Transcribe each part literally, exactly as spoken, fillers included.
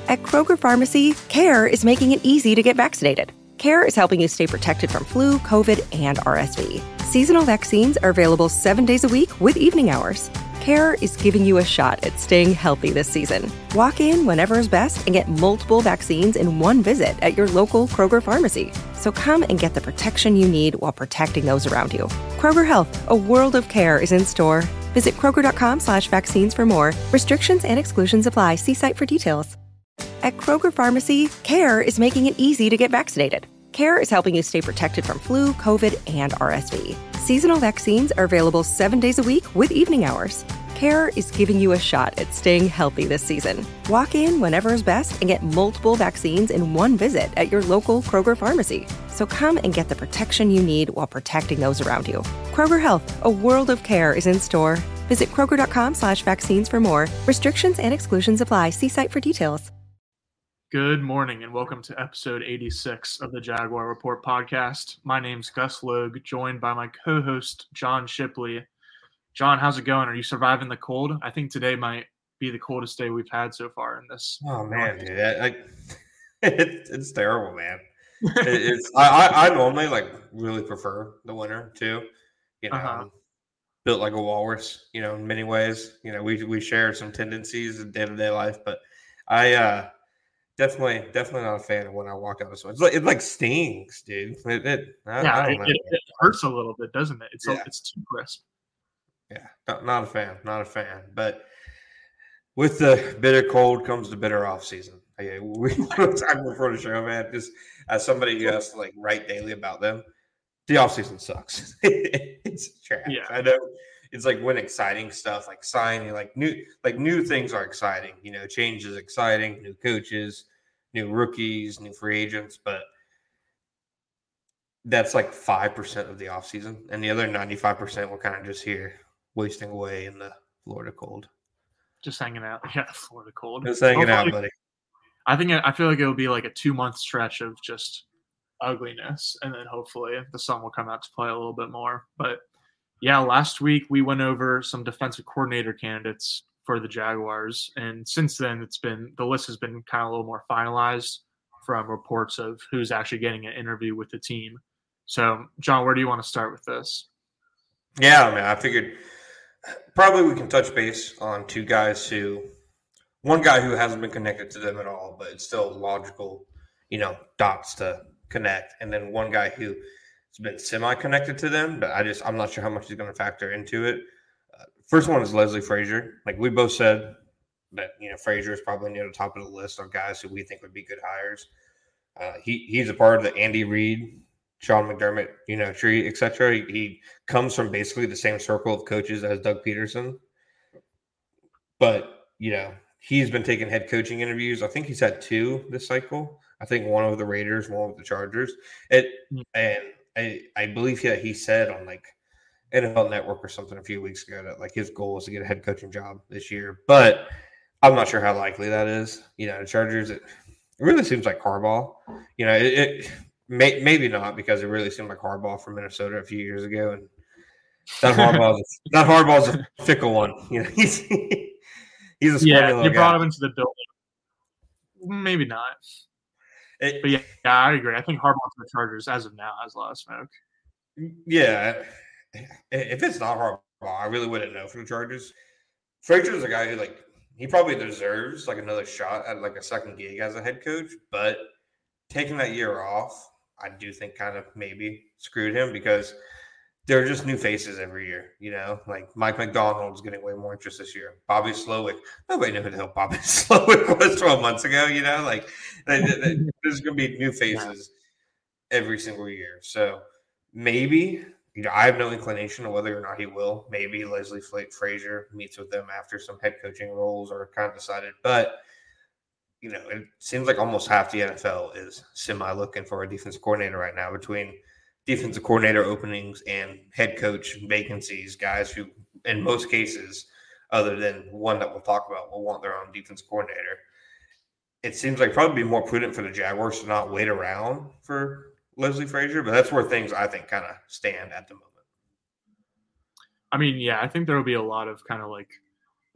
At Kroger Pharmacy, CARE is making it easy to get vaccinated. CARE is helping you stay protected from flu, COVID, and R S V. Seasonal vaccines are available seven days a week with evening hours. CARE is giving you a shot at staying healthy this season. Walk in whenever is best and get multiple vaccines in one visit at your local Kroger Pharmacy. So come and get the protection you need while protecting those around you. Kroger Health, a world of care is in store. Visit Kroger.com slash vaccines for more. Restrictions and exclusions apply. See site for details. At Kroger Pharmacy, CARE is making it easy to get vaccinated. CARE is helping you stay protected from flu, COVID, and R S V. Seasonal vaccines are available seven days a week with evening hours. CARE is giving you a shot at staying healthy this season. Walk in whenever is best and get multiple vaccines in one visit at your local Kroger Pharmacy. So come and get the protection you need while protecting those around you. Kroger Health, a world of care is in store. Visit Kroger.com slash vaccines for more. Restrictions and exclusions apply. See site for details. Good morning and welcome to episode eighty-six of the Jaguar Report podcast. My name's Gus Logue, joined by my co-host John Shipley. John, how's it going? Are you surviving the cold? I think today might be the coldest day we've had so far in this. Oh man, dude, I, I, it, it's terrible, man. It, it's I, I, I normally like really prefer the winter too. You know, uh-huh. I'm built like a walrus. You know, in many ways. You know, we we share some tendencies in day to day life, but I. uh Definitely, definitely not a fan of when I walk out of sweat. It's like, it like stings, dude. It, it, I, yeah, I don't it, know. It, it hurts a little bit, doesn't it? It's yeah. a, it's too crisp. Yeah, not, not a fan, not a fan. But with the bitter cold comes the bitter off season. Okay, we talked before the show, man. Just as somebody who has to like write daily about them, the off season sucks. It's trash. Yeah, I know. It's like when exciting stuff like signing, like new, like new things are exciting. You know, change is exciting. New coaches, new rookies, new free agents, but that's like five percent of the offseason, and the other ninety-five percent we're kind of just here wasting away in the Florida cold. Just hanging out. Yeah, Florida cold. Just hanging Hopefully, out, buddy. I think I feel like it'll be like a two month stretch of just ugliness, and then hopefully the sun will come out to play a little bit more, but. Yeah, last week we went over some defensive coordinator candidates for the Jaguars, and since then it's been the list has been kind of a little more finalized from reports of who's actually getting an interview with the team. So, John, where do you want to start with this? Yeah, I mean, I figured probably we can touch base on two guys who, one guy who hasn't been connected to them at all, but it's still logical, you know, dots to connect, and then one guy who been semi-connected to them, but I just I'm not sure how much he's going to factor into it. Uh, first one is Leslie Frazier. Like we both said that you know Frazier is probably near the top of the list of guys who we think would be good hires. Uh, he he's a part of the Andy Reid, Sean McDermott, you know, tree, et cetera. He, he comes from basically the same circle of coaches as Doug Peterson, but you know he's been taking head coaching interviews. I think he's had two this cycle. I think one with the Raiders, one with the Chargers. It and I, I believe that he said on like N F L Network or something a few weeks ago that like his goal is to get a head coaching job this year, but I'm not sure how likely that is. You know, the Chargers, it, it really seems like Harbaugh. You know, it, it may, maybe not because it really seemed like Harbaugh from Minnesota a few years ago, and that Harbaugh's that Harbaugh's a fickle one. You know, he's he's a yeah. You brought guy. him into the building, maybe not. It, but yeah, yeah, I agree. I think Harbaugh to the Chargers as of now has a lot of smoke. Yeah, if it's not Harbaugh, I really wouldn't know for the Chargers. Frazier is a guy who like he probably deserves like another shot at like a second gig as a head coach, but taking that year off, I do think kind of maybe screwed him because there are just new faces every year, you know, like Mike McDonald's getting way more interest this year. Bobby Slowick, nobody knew who the hell Bobby Slowick was twelve months ago, you know, like there's going to be new faces every single year. So maybe, you know, I have no inclination of whether or not he will. Maybe Leslie Frazier meets with them after some head coaching roles are kind of decided. But, you know, it seems like almost half the N F L is semi looking for a defensive coordinator right now between defensive coordinator openings and head coach vacancies, guys who, in most cases, other than one that we'll talk about, will want their own defense coordinator. It seems like probably be more prudent for the Jaguars to not wait around for Leslie Frazier, but that's where things I think kind of stand at the moment. I mean, yeah, I think there will be a lot of kind of like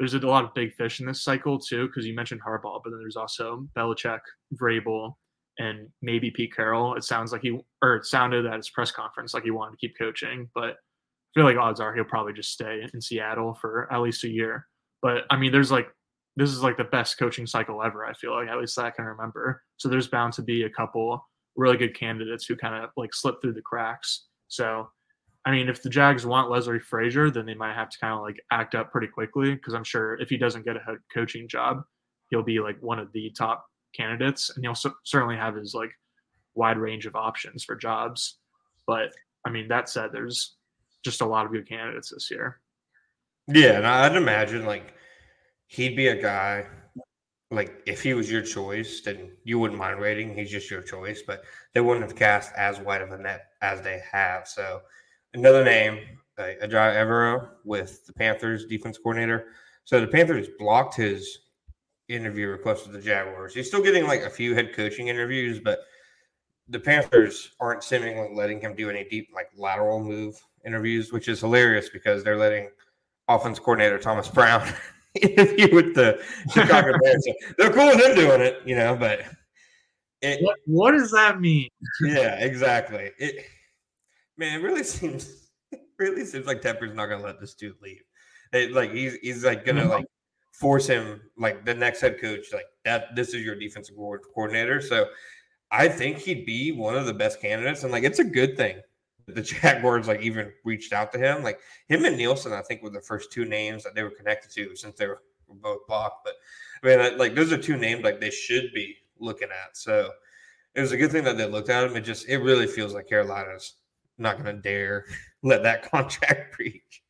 there's a lot of big fish in this cycle too, because you mentioned Harbaugh, but then there's also Belichick, Vrabel, and maybe Pete Carroll. It sounds like he, or it sounded at his press conference like he wanted to keep coaching, but I feel like odds are he'll probably just stay in Seattle for at least a year. But I mean, there's like, this is like the best coaching cycle ever, I feel like, at least that I can remember. So there's bound to be a couple really good candidates who kind of like slip through the cracks. So, I mean, if the Jags want Leslie Frazier, then they might have to kind of like act up pretty quickly, because I'm sure if he doesn't get a head coaching job, he'll be like one of the top candidates, and he'll c- certainly have his like wide range of options for jobs. But I mean, that said, there's just a lot of good candidates this year. Yeah, and I'd imagine like he'd be a guy, like if he was your choice, then you wouldn't mind waiting. He's just your choice, but they wouldn't have cast as wide of a net as they have. So another name, uh, Ajay Evero with the Panthers defense coordinator. So the Panthers blocked his interview request with the Jaguars. He's still getting like a few head coaching interviews, but the Panthers aren't seemingly letting him do any deep like lateral move interviews, which is hilarious because they're letting offense coordinator Thomas Brown interview with the Chicago Bears. So they're cool with him doing it, you know, but it, what, what does that mean? Yeah, exactly. It man, it really seems it really seems like Tepper's not gonna let this dude leave. It, like he's he's like gonna like force him, like the next head coach, like that this is your defensive coordinator. So I think he'd be one of the best candidates, and like it's a good thing the Jaguars like even reached out to him. Like him and Nielsen, I think, were the first two names that they were connected to since they were both blocked. But I mean, like those are two names like they should be looking at. So it was a good thing that they looked at him. It just it really feels like Carolina's not going to dare let that contract breach.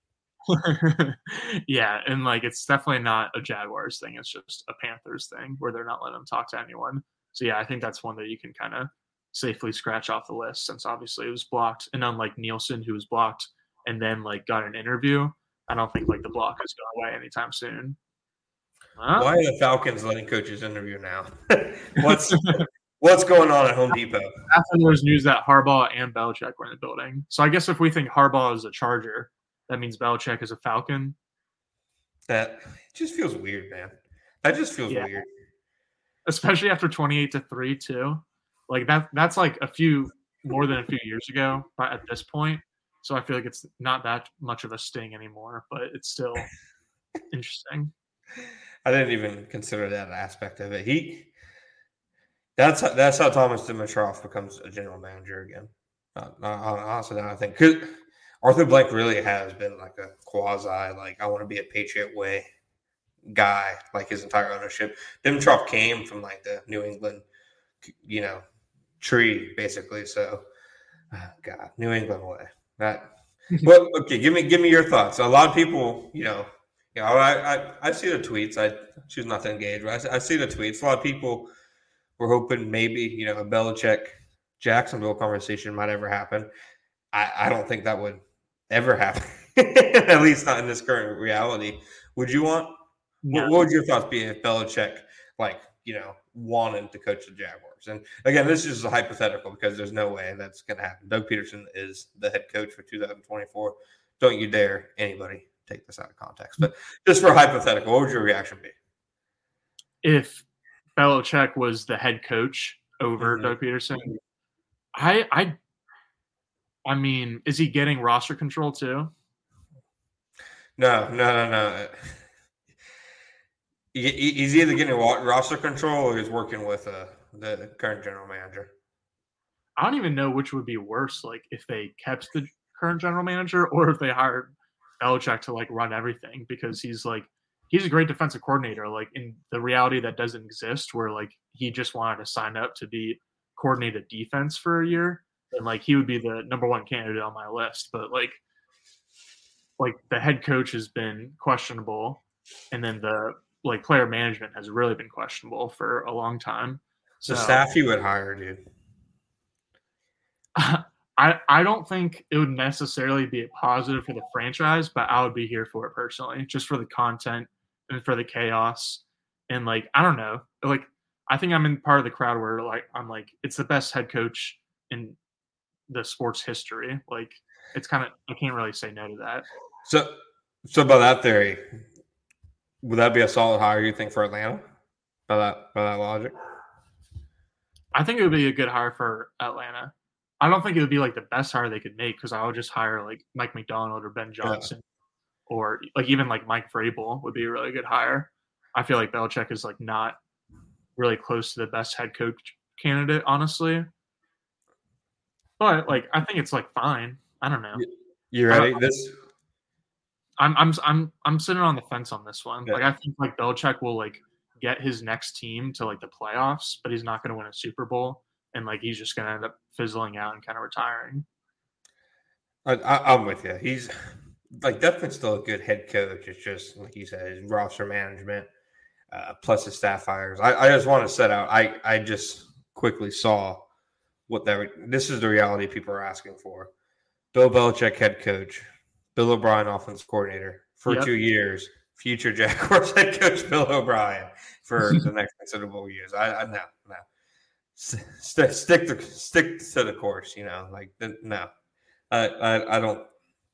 Yeah, and like it's definitely not a Jaguars thing. It's just a Panthers thing where they're not letting them talk to anyone. So yeah, I think that's one that you can kind of safely scratch off the list, since obviously it was blocked. And unlike Nielsen, who was blocked and then like got an interview, I don't think like the block is going away anytime soon. Huh? Why are the Falcons letting coaches interview now? What's what's going on at Home Depot? After there was news that Harbaugh and Belichick were in the building. So I guess if we think Harbaugh is a Charger, that means Belichick is a Falcon. That just feels weird, man. That just feels yeah. weird. Especially after twenty-eight to three too. Like that that's like a few more than a few years ago at this point. So I feel like it's not that much of a sting anymore, but it's still interesting. I didn't even consider that aspect of it. He that's how, that's how Thomas Dimitroff becomes a general manager again. Uh, honestly, I think because Arthur Blank really has been like a quasi like I want to be a Patriot way guy like his entire ownership. Dimitroff came from like the New England, you know, tree basically. So, oh God, New England way. That. Well, okay. Give me give me your thoughts. A lot of people, you know, you know, I I, I see the tweets. I choose not to engage, but I, I see the tweets. A lot of people were hoping maybe you know a Belichick Jacksonville conversation might ever happen. I, I don't think that would ever happen. At least not in this current reality. Would you want? No. What, what would your thoughts be if Belichick, like, you know, wanted to coach the Jaguars? And again, this is a hypothetical because there's no way that's going to happen. Doug Peterson is the head coach for two thousand twenty-four. Don't you dare anybody take this out of context. But just for a hypothetical, what would your reaction be? If Belichick was the head coach over mm-hmm. Doug Peterson, I, I, I mean, is he getting roster control too? No, no, no, no. He's either getting roster control or he's working with uh, the current general manager. I don't even know which would be worse, like if they kept the current general manager or if they hired Belichick to like run everything, because he's like he's a great defensive coordinator. Like in the reality that doesn't exist, where like he just wanted to sign up to be coordinated defense for a year, and like he would be the number one candidate on my list. But like like the head coach has been questionable, and then the like player management has really been questionable for a long time. So, the staff you would hire, dude. I I don't think it would necessarily be a positive for the franchise, but I would be here for it personally, just for the content and for the chaos. And like, I don't know, like I think I'm in part of the crowd where like I'm like it's the best head coach in the sports history. Like it's kind of I can't really say no to that. So so about that theory. Would that be a solid hire, you think, for Atlanta? By that by that logic? I think it would be a good hire for Atlanta. I don't think it would be like the best hire they could make because I would just hire like Mike Macdonald or Ben Johnson yeah. or like even like Mike Vrabel would be a really good hire. I feel like Belichick is like not really close to the best head coach candidate, honestly. But like I think it's like fine. I don't know. You ready? This I'm I'm I'm I'm sitting on the fence on this one. Yeah. Like I think like Belichick will like get his next team to like the playoffs, but he's not going to win a Super Bowl, and like he's just going to end up fizzling out and kind of retiring. I, I, I'm with you. He's like definitely still a good head coach. It's just like you said, his roster management uh, plus his staff hires. I, I just want to set out. I I just quickly saw what that. This is the reality people are asking for. Bill Belichick head coach, Bill O'Brien offensive coordinator for Yep. two years. Future Jaguars head coach Bill O'Brien for the next considerable years. I, I no no St- stick to stick to the course. You know, like no, I I, I don't.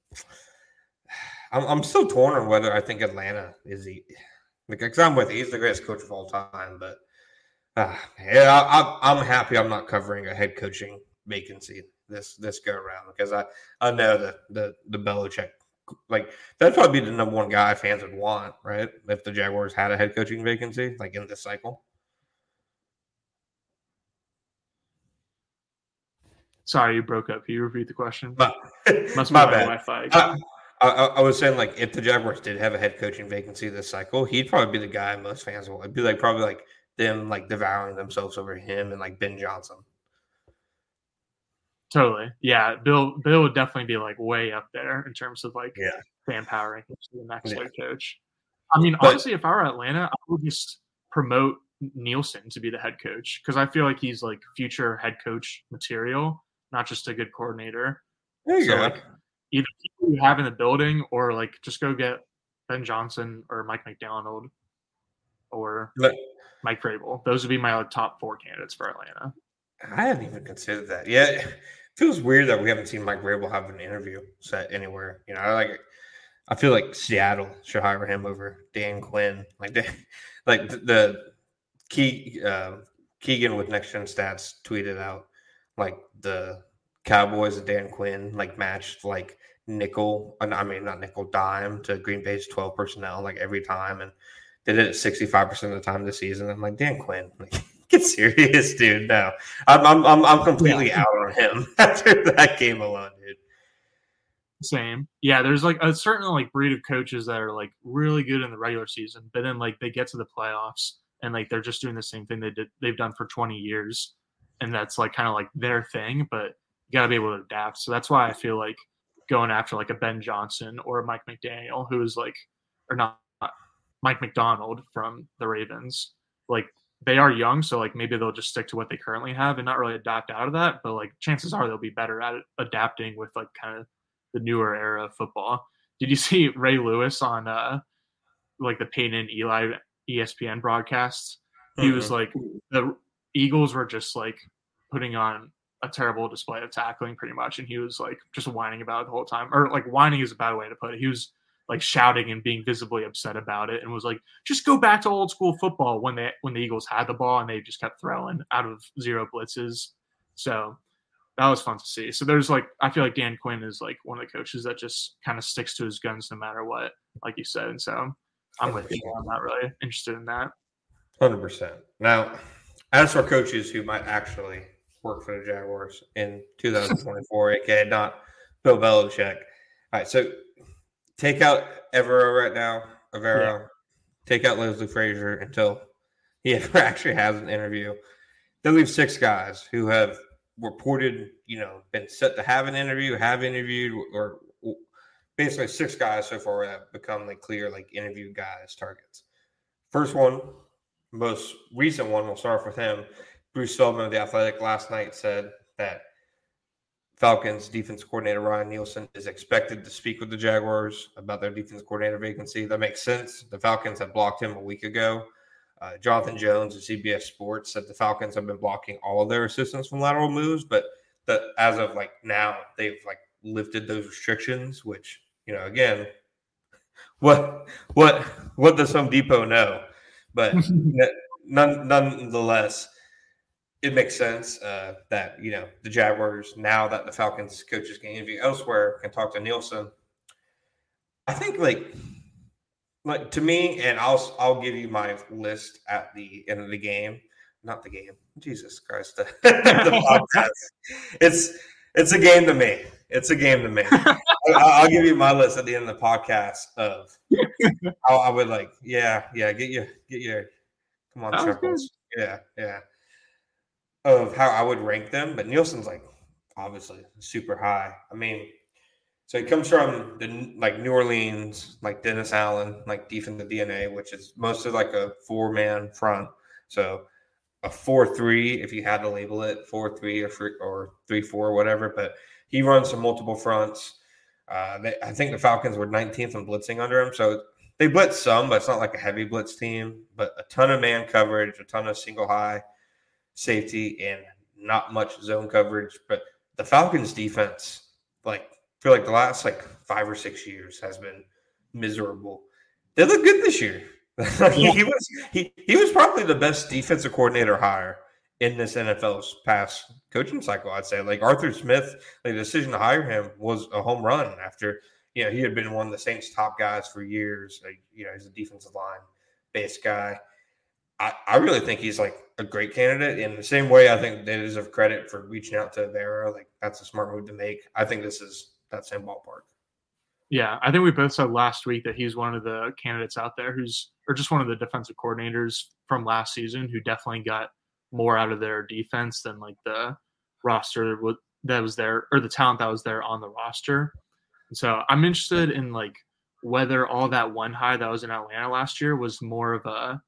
I'm I'm still torn on whether I think Atlanta is the because I'm with you. He's the greatest coach of all time, but uh, yeah, I, I'm happy I'm not covering a head coaching vacancy this this go around because I I know that the the Belichick. Like that'd probably be the number one guy fans would want, right? If the Jaguars had a head coaching vacancy, like in this cycle. Sorry, you broke up. Can you repeat the question? My, Must my be bad. Wi-Fi. I, I, I was saying, like, if the Jaguars did have a head coaching vacancy this cycle, he'd probably be the guy most fans would. It'd be like probably like them like devouring themselves over him and like Ben Johnson. Totally. Yeah. Bill Bill would definitely be like way up there in terms of like yeah. fan power rankings for the next Yeah. head coach. I mean, But- honestly, if I were Atlanta, I would just promote Nielsen to be the head coach because I feel like he's like future head coach material, not just a good coordinator. There you So go. like either people you have in the building or like just go get Ben Johnson or Mike McDonald or But- Mike Vrabel. Those would be my like, top four candidates for Atlanta. I hadn't even considered that. Yeah, it feels weird that we haven't seen Mike Vrabel have an interview set anywhere. You know, I like. I feel like Seattle should hire him over Dan Quinn. Like, they, like the, the Key uh, Keegan with Next Gen Stats tweeted out like the Cowboys and Dan Quinn like matched like nickel. I mean, not nickel dime to Green Bay's twelve personnel like every time, and they did it sixty-five percent of the time this season. I'm like, Dan Quinn. Like, get serious, dude. No, I'm I'm I'm, I'm completely Yeah. out on him after that game alone, dude. Same. Yeah, there's like a certain like breed of coaches that are like really good in the regular season, but then like they get to the playoffs and like they're just doing the same thing they did they've done for twenty years. And that's like kind of like their thing, but you gotta be able to adapt. So that's why I feel like going after like a Ben Johnson or a Mike McDaniel, who is like or not Mike McDonald from the Ravens, like they are young, so like maybe they'll just stick to what they currently have and not really adapt out of that. But like chances are they'll be better at it, adapting with like kind of the newer era of football. Did you see Ray Lewis on uh like the Peyton and Eli E S P N broadcast? He Mm-hmm. was like the Eagles were just like putting on a terrible display of tackling pretty much, and he was like just whining about it the whole time. Or like whining is a bad way to put it. He was like shouting and being visibly upset about it and was like, just go back to old school football when they when the Eagles had the ball and they just kept throwing out of zero blitzes. So that was fun to see. So there's like I feel like Dan Quinn is like one of the coaches that just kind of sticks to his guns no matter what, like you said. And so I'm with you. I'm not really interested in that. one hundred percent. Now, as for coaches who might actually work for the Jaguars in two thousand twenty-four, aka not Bill Belichick. All right, so take out Evero right now, Evero. Yeah. Take out Leslie Frazier until he ever actually has an interview. They leave six guys who have reported, you know, been set to have an interview, have interviewed, or basically six guys so far that have become like clear, like interview guys, targets. First one, most recent one, we'll start off with him. Bruce Feldman of The Athletic last night said that Falcons defense coordinator Ryan Nielsen is expected to speak with the Jaguars about their defense coordinator vacancy. That makes sense. The Falcons had blocked him a week ago. Uh, Jonathan Jones of C B S Sports said the Falcons have been blocking all of their assistants from lateral moves, but that as of like now, they've like lifted those restrictions, which, you know, again, what what what does Home Depot know? But none, nonetheless, it makes sense uh, that you know the Jaguars, now that the Falcons coaches can interview elsewhere, can talk to Nielsen. I think like like to me, and I'll I'll give you my list at the end of the game. Not the game. Jesus Christ. The, the podcast. It's it's a game to me. It's a game to me. I'll, I'll give you my list at the end of the podcast of how I would like, yeah, yeah, get your get your come on, Chuckles. Yeah, yeah. Of how I would rank them. But Nielsen's like obviously super high. I mean, so he comes from the like New Orleans, like Dennis Allen, like defensive D N A, which is mostly like a four man front. So a four three, if you had to label it four three or three, or three four, whatever. But he runs some multiple fronts. Uh, they, I think the Falcons were nineteenth in blitzing under him, so they blitz some, but it's not like a heavy blitz team. But a ton of man coverage, a ton of single high safety, and not much zone coverage. But the Falcons defense, like for like the last like five or six years, has been miserable. They look good this year. Yeah. he was he he was probably the best defensive coordinator hire in this N F L's past coaching cycle. I'd say like Arthur Smith, like, the decision to hire him was a home run after you know he had been one of the Saints' top guys for years. Like, you know, he's a defensive line based guy. I, I really think he's like a great candidate. In the same way, I think they deserve credit for reaching out to Vera. Like, that's a smart move to make. I think this is that same ballpark. Yeah, I think we both said last week that he's one of the candidates out there who's, or just one of the defensive coordinators from last season who definitely got more out of their defense than like the roster that was there, or the talent that was there on the roster. And so I'm interested in like whether all that one high that was in Atlanta last year was more of a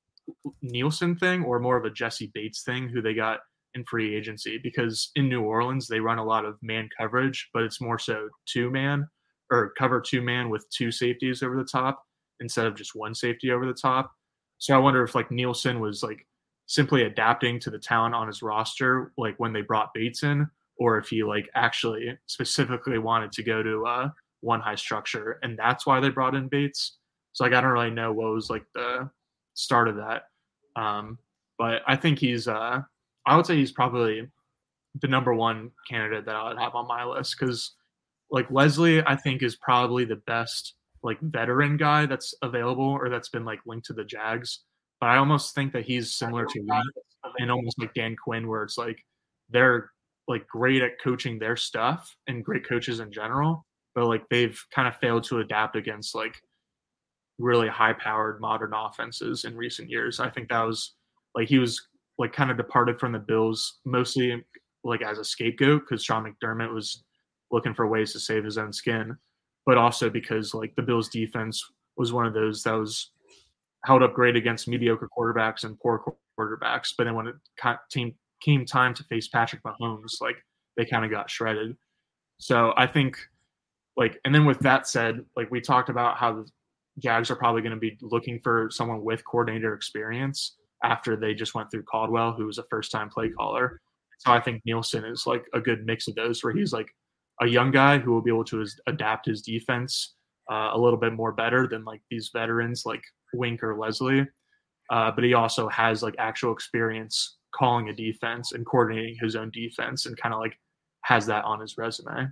Nielsen thing or more of a Jesse Bates thing who they got in free agency, because in New Orleans they run a lot of man coverage, but it's more so two man or cover two man with two safeties over the top instead of just one safety over the top. So I wonder if like Nielsen was like simply adapting to the talent on his roster, like when they brought Bates in, or if he like actually specifically wanted to go to uh one high structure and that's why they brought in Bates. So like, I don't really know what was like the start of that. Um, but I think he's, uh, I would say he's probably the number one candidate that I would have on my list. Cause like Leslie, I think is probably the best like veteran guy that's available or that's been like linked to the Jags. But I almost think that he's similar to me and almost like Dan Quinn, where it's like they're like great at coaching their stuff and great coaches in general, but like they've kind of failed to adapt against like really high-powered modern offenses in recent years. I think that was like he was like kind of departed from the Bills mostly like as a scapegoat because Sean McDermott was looking for ways to save his own skin, but also because like the Bills defense was one of those that was held up great against mediocre quarterbacks and poor quarterbacks. But then when it came, came time to face Patrick Mahomes, like they kind of got shredded. So I think like, and then with that said, like we talked about how the Jags are probably going to be looking for someone with coordinator experience after they just went through Caldwell, who was a first time play caller. So I think Nielsen is like a good mix of those where he's like a young guy who will be able to his, adapt his defense uh, a little bit more better than like these veterans like Wink or Leslie. Uh, but he also has like actual experience calling a defense and coordinating his own defense and kind of like has that on his resume.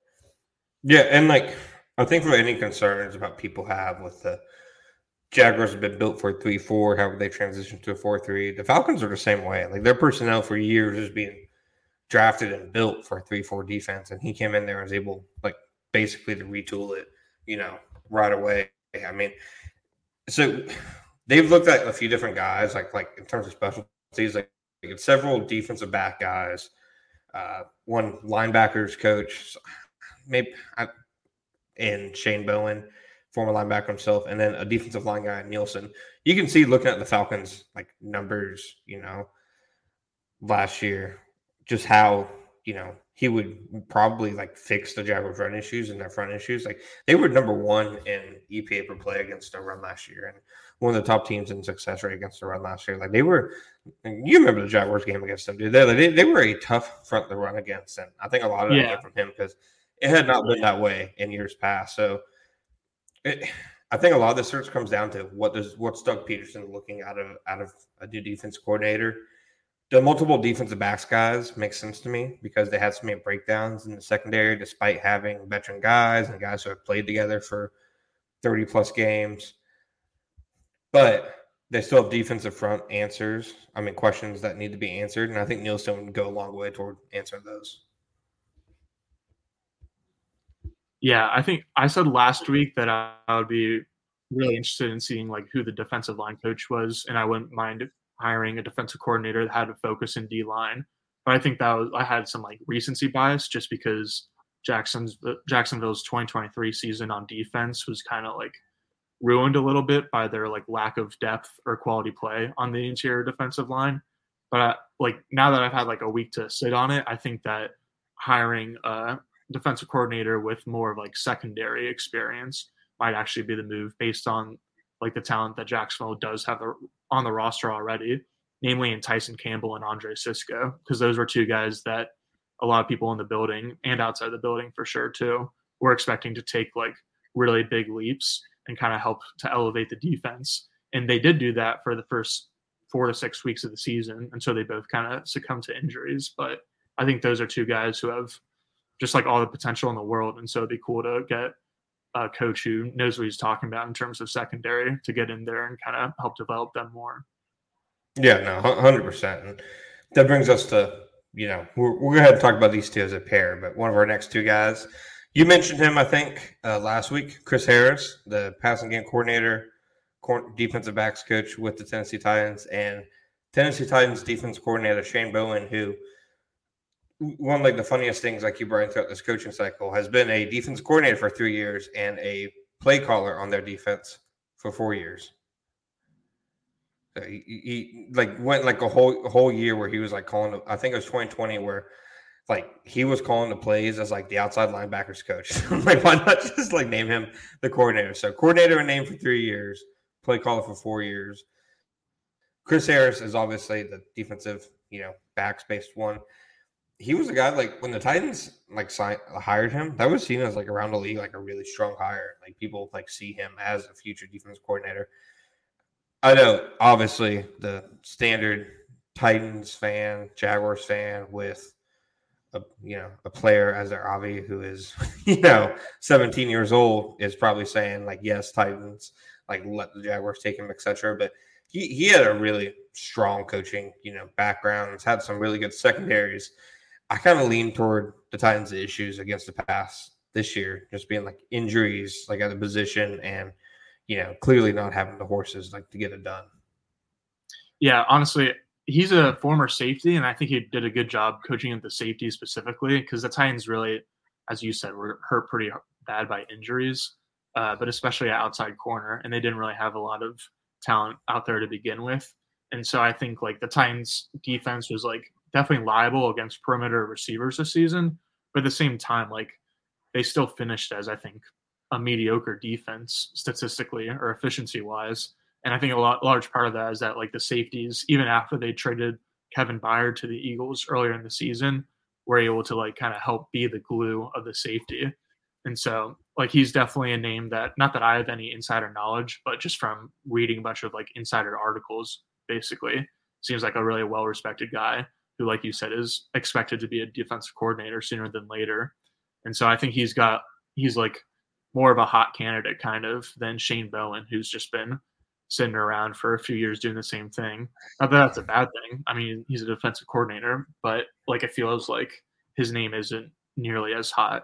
Yeah. And like, I think for any concerns about people have with the Jaguars have been built for a three four, however they transitioned to a four three. The Falcons are the same way. Like their personnel for years is being drafted and built for a three four defense. And he came in there and was able like basically to retool it, you know, right away. I mean, so they've looked at a few different guys, like like in terms of specialties, like, like several defensive back guys, uh, one linebackers coach, maybe I, and Shane Bowen, former linebacker himself, and then a defensive line guy, Nielsen. You can see looking at the Falcons like numbers, you know, last year, just how, you know, he would probably like fix the Jaguars' run issues and their front issues. Like they were number one in E P A per play against the run last year, and one of the top teams in success rate against the run last year. Like they were, you remember the Jaguars game against them, dude? They like, they, they were a tough front to run against, and I think a lot of that yeah. came from him because it had not been that way in years past. So It, I think a lot of the search comes down to what does what's Doug Peterson looking out of out of a new defense coordinator. The multiple defensive backs guys make sense to me because they had so many breakdowns in the secondary, despite having veteran guys and guys who have played together for thirty plus games. But they still have defensive front answers. I mean, questions that need to be answered, and I think Nielsen would go a long way toward answering those. Yeah, I think I said last week that I, I would be really interested in seeing like who the defensive line coach was, and I wouldn't mind hiring a defensive coordinator that had a focus in D line. But I think that was I had some like recency bias just because Jackson's Jacksonville's twenty twenty-three season on defense was kind of like ruined a little bit by their like lack of depth or quality play on the interior defensive line. But I, like now that I've had like a week to sit on it, I think that hiring a defensive coordinator with more of like secondary experience might actually be the move based on like the talent that Jacksonville does have on the roster already, namely in Tyson Campbell and Andre Cisco, because those were two guys that a lot of people in the building and outside the building for sure too were expecting to take like really big leaps and kind of help to elevate the defense. And they did do that for the first four to six weeks of the season. And so they both kind of succumbed to injuries. But I think those are two guys who have just like all the potential in the world. And so it'd be cool to get a coach who knows what he's talking about in terms of secondary to get in there and kind of help develop them more. Yeah, no, one hundred percent. And that brings us to, you know, we're, we're going to have to talk about these two as a pair, but one of our next two guys, you mentioned him, I think, uh, last week, Chris Harris, the passing game coordinator, defensive backs coach with the Tennessee Titans, and Tennessee Titans defense coordinator Shane Bowen, who one of like the funniest things I keep writing throughout this coaching cycle has been a defense coordinator for three years and a play caller on their defense for four years. So he, he like went like a whole a whole year where he was like calling. I think it was twenty twenty where like he was calling the plays as like the outside linebackers coach. Like why not just like name him the coordinator? So coordinator and name for three years, play caller for four years. Chris Harris is obviously the defensive, you know, backs based one. He was a guy like when the Titans like signed, hired him, that was seen as like around the league like a really strong hire. Like people like see him as a future defense coordinator. I know, obviously, the standard Titans fan, Jaguars fan with a you know a player as their Avi who is you know seventeen years old is probably saying like yes, Titans, like let the Jaguars take him, et cetera. But he he had a really strong coaching you know background. He's had some really good secondaries. I kind of lean toward the Titans' issues against the pass this year, just being like injuries, like at the position, and you know, clearly not having the horses like to get it done. Yeah, honestly, he's a former safety, and I think he did a good job coaching at the safety specifically because the Titans really, as you said, were hurt pretty bad by injuries, uh, but especially at outside corner, and they didn't really have a lot of talent out there to begin with. And so I think like the Titans defense was like definitely liable against perimeter receivers this season, but at the same time, like they still finished as I think a mediocre defense statistically or efficiency wise. And I think a lot, large part of that is that like the safeties, even after they traded Kevin Byard to the Eagles earlier in the season, were able to like kind of help be the glue of the safety. And so like he's definitely a name that, not that I have any insider knowledge, but just from reading a bunch of like insider articles, basically seems like a really well-respected guy who, like you said, is expected to be a defensive coordinator sooner than later. And so I think he's got, he's like more of a hot candidate kind of than Shane Bowen, who's just been sitting around for a few years doing the same thing. Not that that's a bad thing. I mean, he's a defensive coordinator, but like it feels like his name isn't nearly as hot.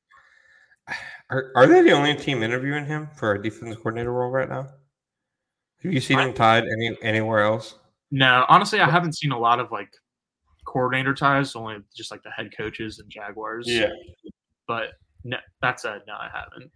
Are are they the only team interviewing him for a defensive coordinator role right now? Have you seen him tied any anywhere else? No, honestly, I haven't seen a lot of like coordinator ties, only just like the head coaches and Jaguars. Yeah. But no, that said, no, I haven't.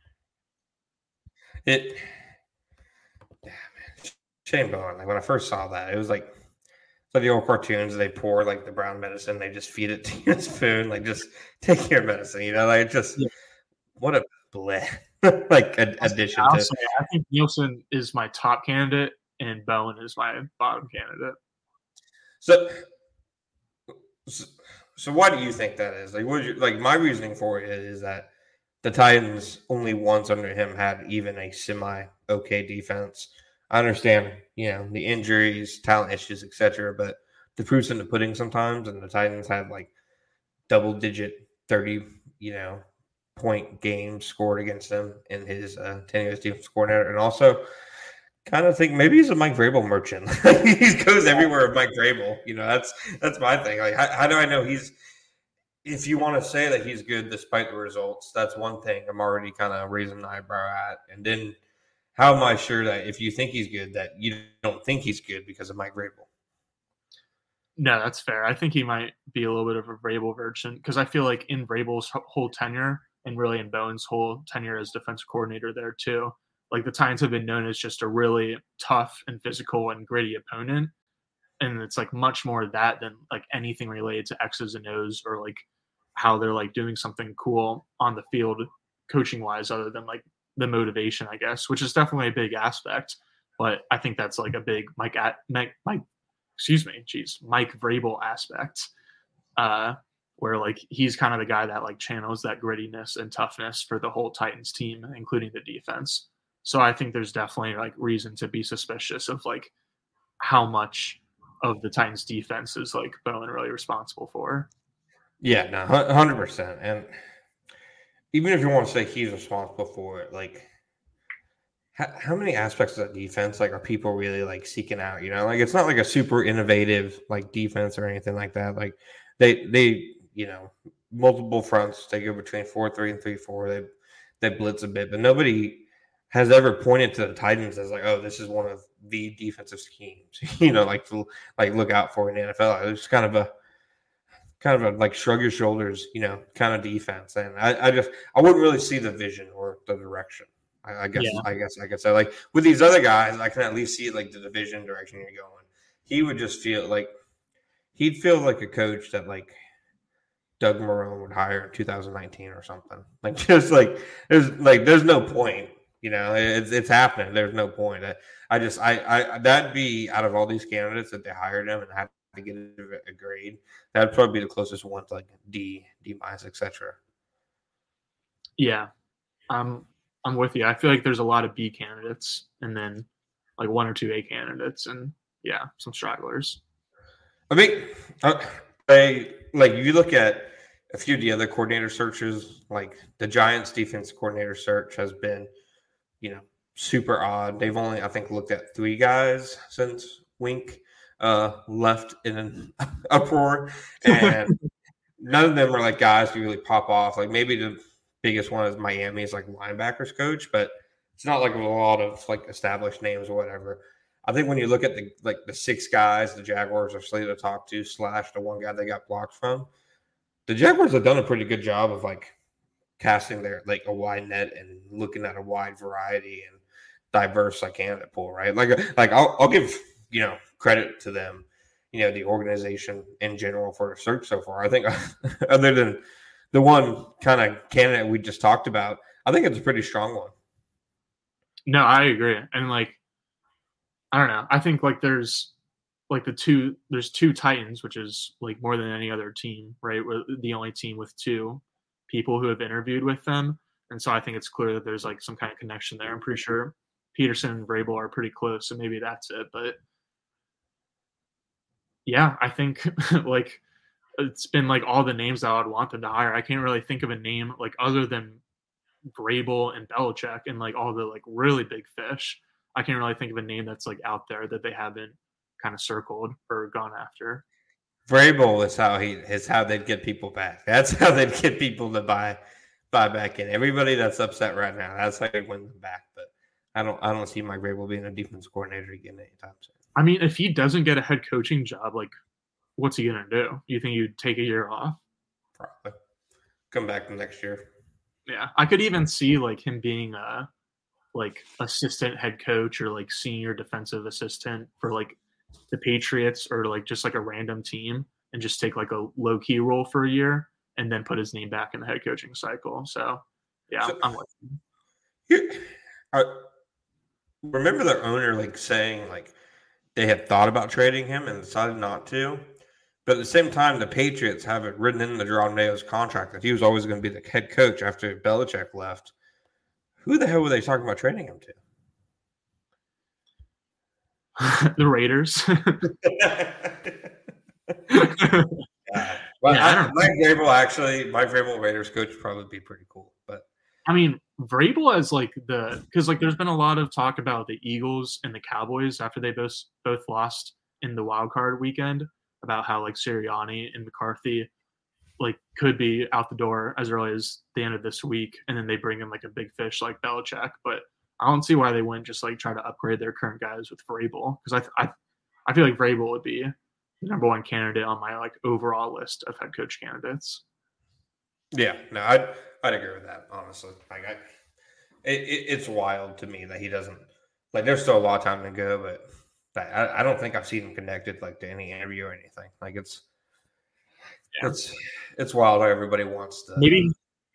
It, yeah, man. Shane Bowen, like when I first saw that, it was like, it's like the old cartoons, they pour like the brown medicine, they just feed it to you in a spoon, like just take your medicine, you know, like just, yeah. What a bleh, like a, addition to. Say, I think Nielsen is my top candidate and Bowen is my bottom candidate. So, so, so why do you think that is? Like, what you, like my reasoning for it is that the Titans only once under him had even a semi okay defense. I understand, you know, the injuries, talent issues, et cetera, but the proof's in the pudding sometimes, and the Titans had like double digit thirty, you know, point games scored against them in his uh, tenure as defense coordinator. And also kind of think maybe he's a Mike Vrabel merchant. He goes everywhere with Mike Vrabel. You know, that's that's my thing. Like, how, how do I know he's if you want to say that he's good despite the results, that's one thing I'm already kind of raising an eyebrow at. And then how am I sure that if you think he's good, that you don't think he's good because of Mike Vrabel? No, that's fair. I think he might be a little bit of a Vrabel version because I feel like in Vrabel's whole tenure and really in Bowen's whole tenure as defensive coordinator there too, like the Titans have been known as just a really tough and physical and gritty opponent. And it's like much more of that than like anything related to X's and O's or like how they're like doing something cool on the field coaching wise, other than like the motivation, I guess, which is definitely a big aspect. But I think that's like a big Mike, Mike, Mike excuse me, geez, Mike Vrabel aspect, uh, where like he's kind of the guy that like channels that grittiness and toughness for the whole Titans team, including the defense. So I think there's definitely like reason to be suspicious of like how much of the Titans defense is like Bowen really responsible for. Yeah, no, one hundred percent. And even if you want to say he's responsible for it, like how, how many aspects of that defense like are people really like seeking out? You know, like it's not like a super innovative like defense or anything like that. Like they they you know multiple fronts. They go between four three and three four. They they blitz a bit, but nobody has ever pointed to the Titans as like, oh, this is one of the defensive schemes. You know, like to like look out for in the N F L. It's kind of a kind of a like shrug your shoulders, you know, kind of defense. And I, I just I wouldn't really see the vision or the direction. I, I guess yeah. I guess I could say like with these other guys, I can at least see like the division direction you're going. He would just feel like he'd feel like a coach that like Doug Marrone would hire in two thousand nineteen or something. Like just like there's like there's no point, you know. It's it's happening. There's no point. I, I just I I that'd be out of all these candidates that they hired him and had to get a grade. That'd probably be the closest one to like D, D minus, et cetera. Yeah, I'm I'm with you. I feel like there's a lot of B candidates and then like one or two A candidates, and yeah, some stragglers. I mean, I like you look at a few of the other coordinator searches, like the Giants' defense coordinator search has been, you know, super odd. They've only, I think, looked at three guys since Wink uh, left in an uproar, and none of them are like guys who really pop off. Like maybe the biggest one is Miami's like linebackers coach, but it's not like a lot of like established names or whatever. I think when you look at the like the six guys the Jaguars are slated to talk to, slash the one guy they got blocked from, the Jaguars have done a pretty good job of like casting their like a wide net and looking at a wide variety and diverse like candidate pool, right? Like like I'll I'll give you know credit to them, you know, the organization in general for the search so far. I think other than the one kind of candidate we just talked about, I think it's a pretty strong one. No, I agree. And like I don't know. I think like there's like the two there's two Titans, which is like more than any other team, right? We're the only team with two people who have interviewed with them. And so I think it's clear that there's like some kind of connection there. I'm pretty sure Peterson and Vrabel are pretty close, so maybe that's it. But yeah, I think like it's been like all the names that I would want them to hire. I can't really think of a name like other than Vrabel and Belichick and like all the like really big fish. I can't really think of a name that's like out there that they haven't kind of circled or gone after. Vrabel is how he is how they'd get people back. That's how they'd get people to buy buy back in. Everybody that's upset right now, that's how they win them back. But I don't I don't see Mike Vrabel being a defense coordinator again anytime soon. I mean, if he doesn't get a head coaching job, like what's he gonna do? Do you think he'd take a year off? Probably. Come back the next year. Yeah. I could even see like him being a like assistant head coach or like senior defensive assistant for like the Patriots or like just like a random team and just take like a low key role for a year and then put his name back in the head coaching cycle. So yeah, so, I'm with you. I remember their owner like saying like they had thought about trading him and decided not to. But at the same time, the Patriots have it written in the Jerome Mayo's contract that he was always going to be the head coach after Belichick left. Who the hell were they talking about trading him to? The Raiders. yeah. Well, yeah, I don't Mike Vrabel actually, Mike Vrabel Raiders coach would probably be pretty cool. But I mean, Vrabel as like the because like there's been a lot of talk about the Eagles and the Cowboys after they both both lost in the wild card weekend about how like Sirianni and McCarthy like could be out the door as early as the end of this week, and then they bring in like a big fish like Belichick. But I don't see why they wouldn't just like try to upgrade their current guys with Vrabel, because I, I I feel like Vrabel would be the number one candidate on my like overall list of head coach candidates. Yeah, no, I'd I'd agree with that, honestly. Like I, it, it it's wild to me that he doesn't like. There's still a lot of time to go, but. I, I don't think I've seen him connected like to any interview or anything. Like it's, yeah. it's, it's wild how everybody wants to. Maybe,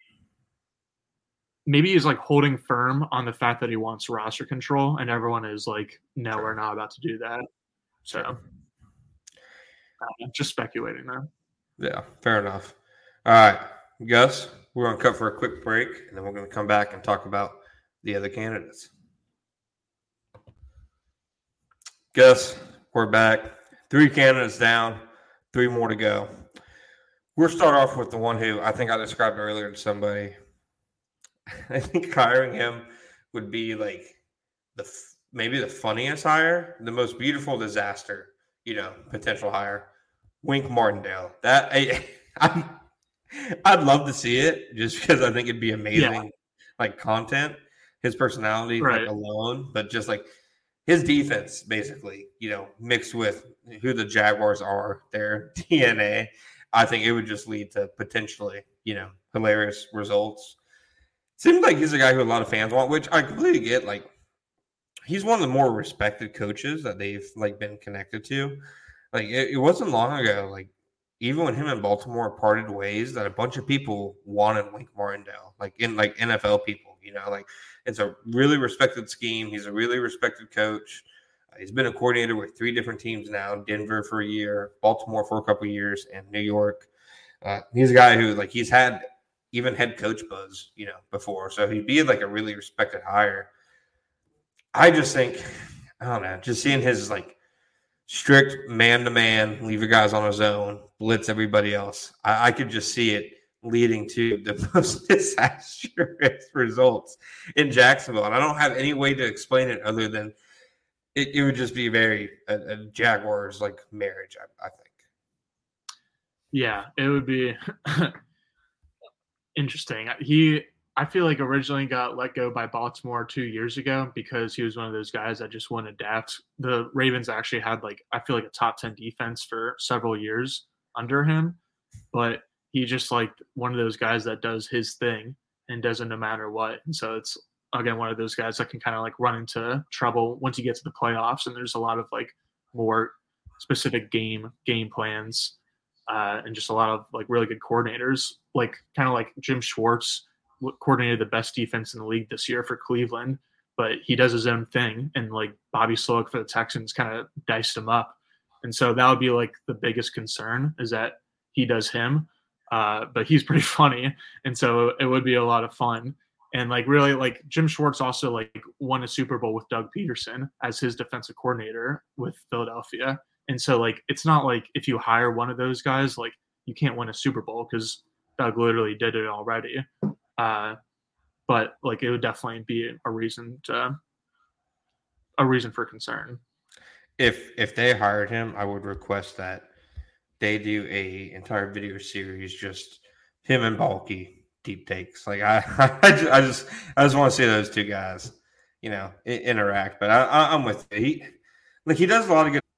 maybe he's like holding firm on the fact that he wants roster control, and everyone is like, "No, sure. We're not about to do that." So, sure. uh, just speculating there. Yeah, fair enough. All right, Gus, we're gonna cut for a quick break, and then we're gonna come back and talk about the other candidates. Gus, we're back. Three candidates down, three more to go. We'll start off with the one who I think I described earlier to somebody. I think hiring him would be like the maybe the funniest hire, the most beautiful disaster, you know, potential hire. Wink Martindale. That I, I I'd love to see it just because I think it'd be amazing, yeah. like content. His personality right. like alone, but just like. His defense, basically, you know, mixed with who the Jaguars are, their D N A, I think it would just lead to potentially, you know, hilarious results. Seems like he's a guy who a lot of fans want, which I completely get. Like, he's one of the more respected coaches that they've, like, been connected to. Like, it, it wasn't long ago, like, even when him and Baltimore parted ways, that a bunch of people wanted Wink Martindale, like, in, like, N F L people, you know, like, it's a really respected scheme. He's a really respected coach. Uh, he's been a coordinator with three different teams now, Denver for a year, Baltimore for a couple of years, and New York. Uh, he's a guy who, like, he's had even head coach buzz, you know, before. So he'd be, like, a really respected hire. I just think, I don't know, just seeing his, like, strict man-to-man, leave your guys on his own, blitz everybody else. I, I could just see it leading to the most disastrous results in Jacksonville. And I don't have any way to explain it other than it, it would just be very a, a Jaguars like marriage, I, I think. Yeah, it would be interesting. He, I feel like originally got let go by Baltimore two years ago because he was one of those guys that just wouldn't adapt. The Ravens actually had like, I feel like a top ten defense for several years under him, but he just like one of those guys that does his thing and does it no matter what. And so it's, again, one of those guys that can kind of like run into trouble once you get to the playoffs. And there's a lot of like more specific game, game plans uh, and just a lot of like really good coordinators, like kind of like Jim Schwartz coordinated the best defense in the league this year for Cleveland, but he does his own thing. And like Bobby Slowick for the Texans kind of diced him up. And so that would be like the biggest concern is that he does him. Uh, but he's pretty funny, and so it would be a lot of fun. And like really, like Jim Schwartz also like won a Super Bowl with Doug Peterson as his defensive coordinator with Philadelphia. And so like it's not like if you hire one of those guys, like you can't win a Super Bowl because Doug literally did it already. Uh, but like it would definitely be a reason to a reason for concern. If if they hired him, I would request that they do a entire video series, just him and Balky deep takes. Like I, I just, I just, I just want to see those two guys, you know, interact. But I, I, I'm with you. He, like he does a lot of good.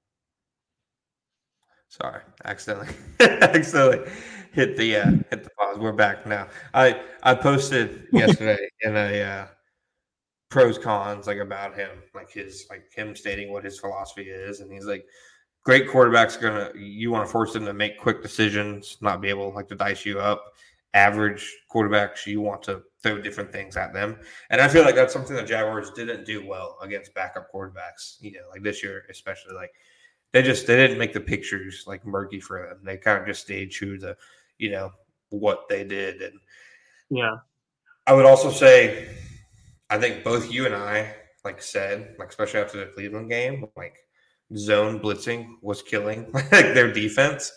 Sorry, accidentally, accidentally hit the uh, hit the pause. We're back now. I I posted yesterday in a uh, pros cons like about him, like his like him stating what his philosophy is, and he's like. Great quarterbacks gonna you want to force them to make quick decisions, not be able like to dice you up. Average quarterbacks, you want to throw different things at them. And I feel like that's something the Jaguars didn't do well against backup quarterbacks, you know, like this year, especially like they just they didn't make the pictures like murky for them. They kind of just stayed true to, you know, what they did. And yeah, I would also say, I think both you and I, like said, like especially after the Cleveland game, like zone blitzing was killing like their defense.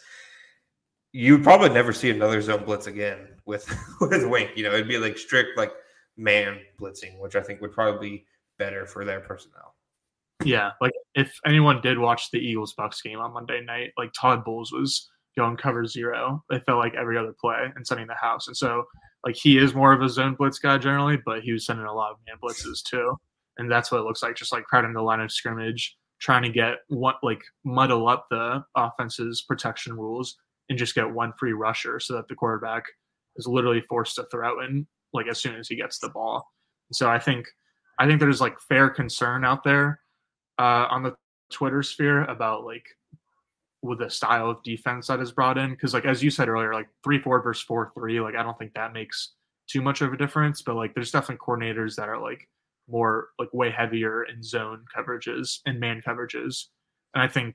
You'd probably never see another zone blitz again with with Wink. You know, it'd be like strict like man blitzing, which I think would probably be better for their personnel. Yeah, like if anyone did watch the Eagles Bucks game on Monday night, like Todd Bowles was going cover zero. It felt like every other play and sending the house. And so like he is more of a zone blitz guy generally, but he was sending a lot of man blitzes too. And that's what it looks like, just like crowding the line of scrimmage, trying to get one like muddle up the offense's protection rules and just get one free rusher so that the quarterback is literally forced to throw in like as soon as he gets the ball. So I think I think there's like fair concern out there uh, on the Twitter sphere about like with the style of defense that is brought in. Because like as you said earlier, like three four versus four three, like I don't think that makes too much of a difference. But like there's definitely coordinators that are like more like way heavier in zone coverages and man coverages. And I think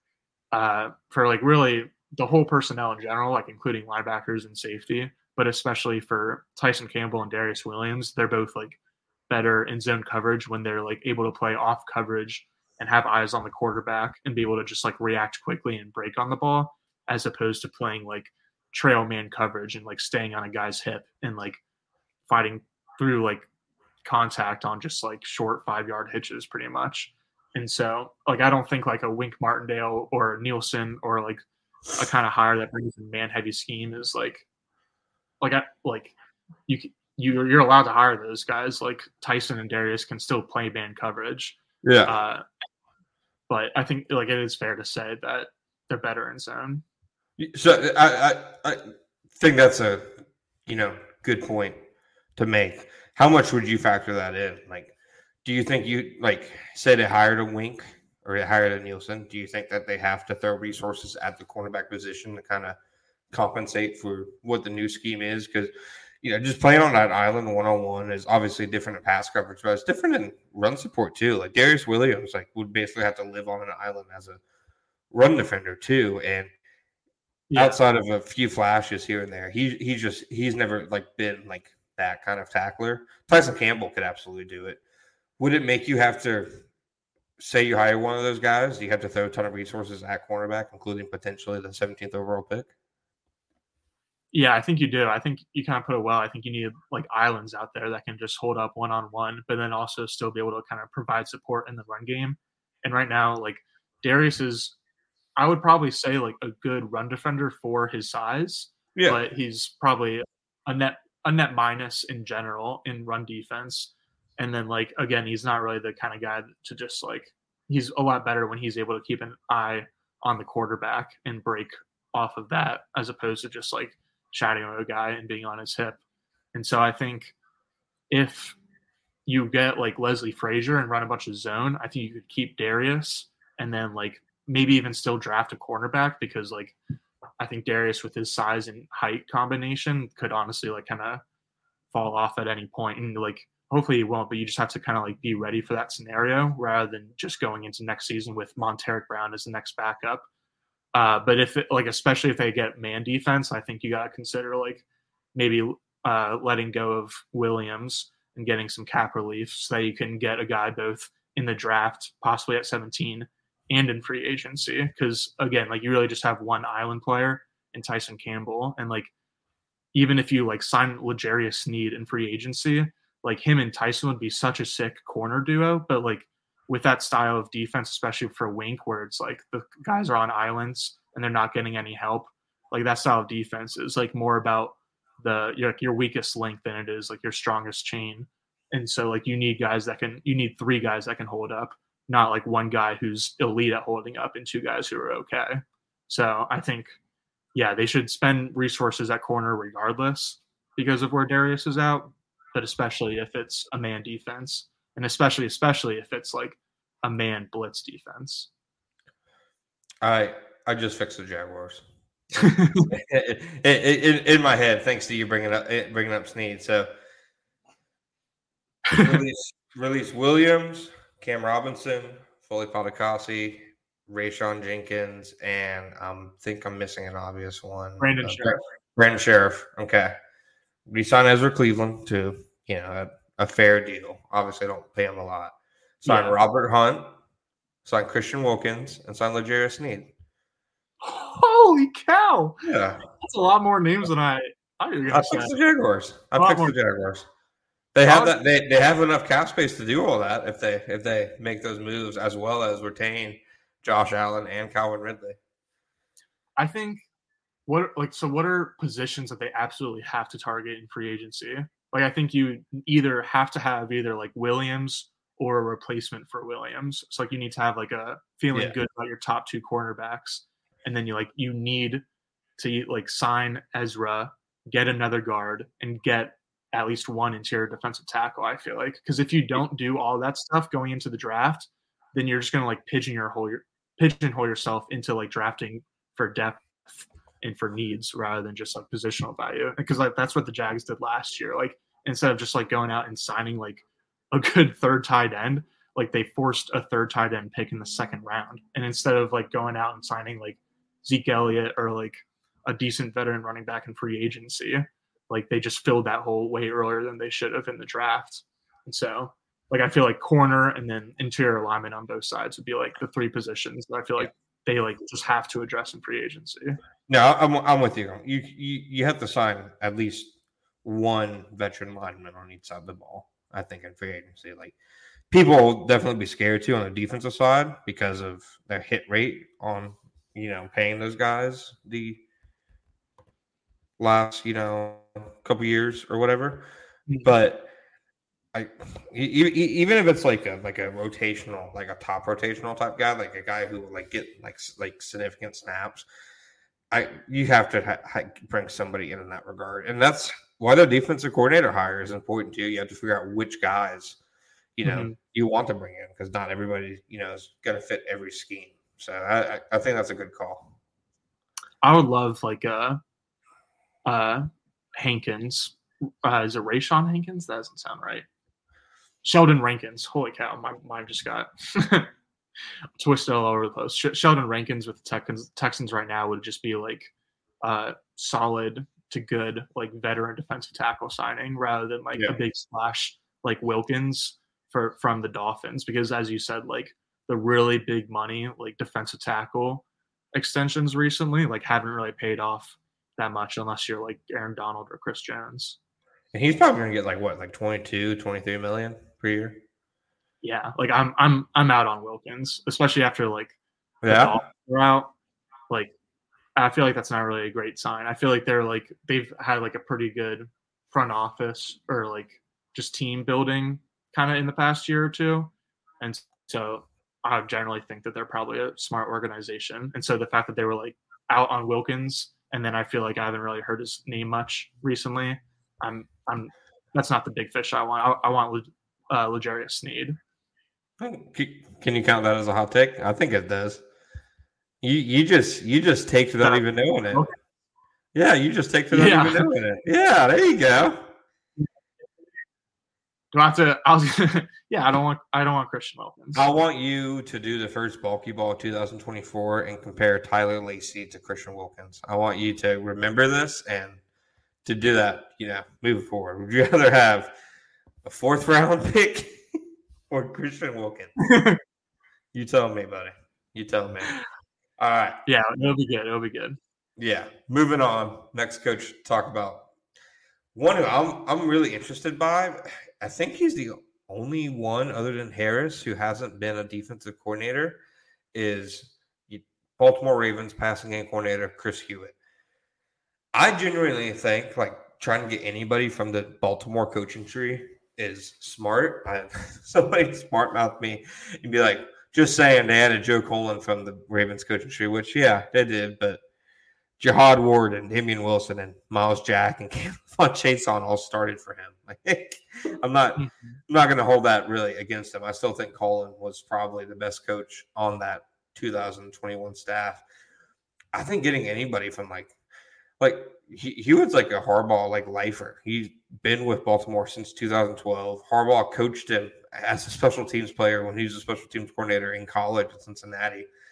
uh, for like really the whole personnel in general, like including linebackers and safety, but especially for Tyson Campbell and Darius Williams, they're both like better in zone coverage when they're like able to play off coverage and have eyes on the quarterback and be able to just like react quickly and break on the ball, as opposed to playing like trail man coverage and like staying on a guy's hip and like fighting through like contact on just like short five yard hitches pretty much. And so like I don't think like a Wink Martindale or Nielsen or like a kind of hire that brings in man heavy scheme is like like I like you you you're allowed to hire those guys. Like Tyson and Darius can still play man coverage. Yeah. Uh, but I think like it is fair to say that they're better in zone. So I, I I think that's a you know good point to make. How much would you factor that in? Like, do you think you like say they hired a Wink or they hired a Nielsen? Do you think that they have to throw resources at the cornerback position to kind of compensate for what the new scheme is? Because you know, just playing on that island one on one is obviously different in pass coverage, but it's different in run support too. Like Darius Williams, like would basically have to live on an island as a run defender too, and yeah. outside of a few flashes here and there, he he just he's never like been like that kind of tackler. Tyson Campbell could absolutely do it. Would it make you have to say you hire one of those guys? Do you have to throw a ton of resources at cornerback, including potentially the seventeenth overall pick? Yeah, I think you do. I think you kind of put it well. I think you need like islands out there that can just hold up one on one, but then also still be able to kind of provide support in the run game. And right now, like Darius is, I would probably say like a good run defender for his size. Yeah. But he's probably a net a net minus in general in run defense. And then like again, he's not really the kind of guy to just like he's a lot better when he's able to keep an eye on the quarterback and break off of that, as opposed to just like chatting with a guy and being on his hip. And so I think if you get like Leslie Frazier and run a bunch of zone, I think you could keep Darius and then like maybe even still draft a cornerback, because like I think Darius with his size and height combination could honestly like kind of fall off at any point. And like hopefully he won't, but you just have to kind of like be ready for that scenario rather than just going into next season with Monteric Brown as the next backup. Uh, but if it, like, especially if they get man defense, I think you got to consider like maybe uh, letting go of Williams and getting some cap relief so that you can get a guy both in the draft, possibly at seventeen, and in free agency. Because again, like you really just have one island player in Tyson Campbell, and like even if you like sign L'Jarius Sneed in free agency, like him and Tyson would be such a sick corner duo. But like with that style of defense, especially for Wink, where it's like the guys are on islands and they're not getting any help, like that style of defense is like more about the your, your weakest link than it is like your strongest chain. And so like you need guys that can, you need three guys that can hold up, not like one guy who's elite at holding up and two guys who are okay. So I think, yeah, they should spend resources at corner regardless because of where Darius is out, but especially if it's a man defense. And especially, especially if it's like a man blitz defense. I I just fixed the Jaguars in, in, in my head, thanks to you bringing up bringing up Sneed. So release, release Williams, Cam Robinson, Foley Fatukasi, Rayshawn Jenkins, and I um, think I'm missing an obvious one. Brandon uh, Sheriff. Brandon Sheriff. Okay. Resign Ezra Cleveland to, you know, a, a fair deal. Obviously, don't pay him a lot. Sign Yeah. Robert Hunt, sign Christian Wilkins, and sign L'Jarius Sneed. Holy cow! Yeah. That's a lot more names than I thought you were I going to fixed say. the Jaguars. I fixed the Jaguars. They have that. They, they have enough cap space to do all that if they if they make those moves, as well as retain Josh Allen and Calvin Ridley. I think what like so what are positions that they absolutely have to target in free agency? Like I think you either have to have either like Williams or a replacement for Williams. So like you need to have like a feeling Yeah. good about your top two cornerbacks, and then you like you need to like sign Ezra, get another guard, and get at least one interior defensive tackle. I feel like because if you don't do all that stuff going into the draft, then you're just gonna like pigeonhole your pigeonhole yourself into like drafting for depth and for needs rather than just like positional value. Because like that's what the Jags did last year. Like instead of just like going out and signing like a good third tight end, like they forced a third tight end pick in the second round. And instead of like going out and signing like Zeke Elliott or like a decent veteran running back in free agency, like they just filled that hole way earlier than they should have in the draft. And so like I feel like corner and then interior alignment on both sides would be like the three positions that I feel like they like just have to address in free agency. No, I'm I'm with you. You you you have to sign at least one veteran lineman on each side of the ball. I think in free agency, like people will definitely be scared too on the defensive side because of their hit rate on you know paying those guys the last you know couple years or whatever. Mm-hmm. But I even if it's like a like a rotational, like a top rotational type guy, like a guy who will like get like like significant snaps, I you have to ha- ha- bring somebody in in that regard, and that's why the defensive coordinator hire is important too. You have to figure out which guys you know mm-hmm. you want to bring in because not everybody you know is going to fit every scheme. So I, I think that's a good call. I would love like a uh Hankins. Uh, is it Rayshawn Hankins? That doesn't sound right. Sheldon Rankins. Holy cow, my mind just got twisted all over the place. Sh- Sheldon Rankins with the Texans, Texans right now would just be like uh, solid to good, like veteran defensive tackle signing rather than like yeah. a big splash like Wilkins for from the Dolphins. Because as you said, like the really big money like defensive tackle extensions recently like haven't really paid off that much unless you're like Aaron Donald or Chris Jones. And he's probably going to get like what, like twenty-two, twenty-three million per year. Yeah, like I'm, I'm, I'm out on Wilkins, especially after like the yeah, Dolphins are out. Like, I feel like that's not really a great sign. I feel like they're like they've had like a pretty good front office or like just team building kind of in the past year or two, and so I generally think that they're probably a smart organization. And so the fact that they were like out on Wilkins, and then I feel like I haven't really heard his name much recently. I'm, I'm. That's not the big fish I want. I, I want uh, L'Jarius Sneed. Can you count that as a hot take? I think it does. You you just you just take without even knowing it. Okay. Yeah, you just take without yeah. even knowing it. Yeah, there you go. Do I have to? I was. yeah, I don't want. I don't want Christian Wilkins. I want you to do the first Bulky Ball twenty twenty-four and compare Tyler Lacey to Christian Wilkins. I want you to remember this and to do that. You know, moving forward. Would you rather have a fourth round pick or Christian Wilkins? You tell me, buddy. You tell me. All right. Yeah, it'll be good. It'll be good. Yeah. Moving on. Next coach to talk about. One who I'm I'm really interested by. I think he's the only one other than Harris who hasn't been a defensive coordinator is Baltimore Ravens passing game coordinator Chris Hewitt. I genuinely think like trying to get anybody from the Baltimore coaching tree is smart. I, somebody smart mouth me and be like, just saying they added Joe Colin from the Ravens coaching tree, which yeah, they did, but Jihad Ward and Damian Wilson and Miles Jack and Kevon Chason all started for him. Like, I'm not, I'm not going to hold that really against him. I still think Colin was probably the best coach on that two thousand twenty-one staff. I think getting anybody from like, like he, he was like a Harbaugh like lifer. He's been with Baltimore since two thousand twelve. Harbaugh coached him as a special teams player when he was a special teams coordinator in college at Cincinnati.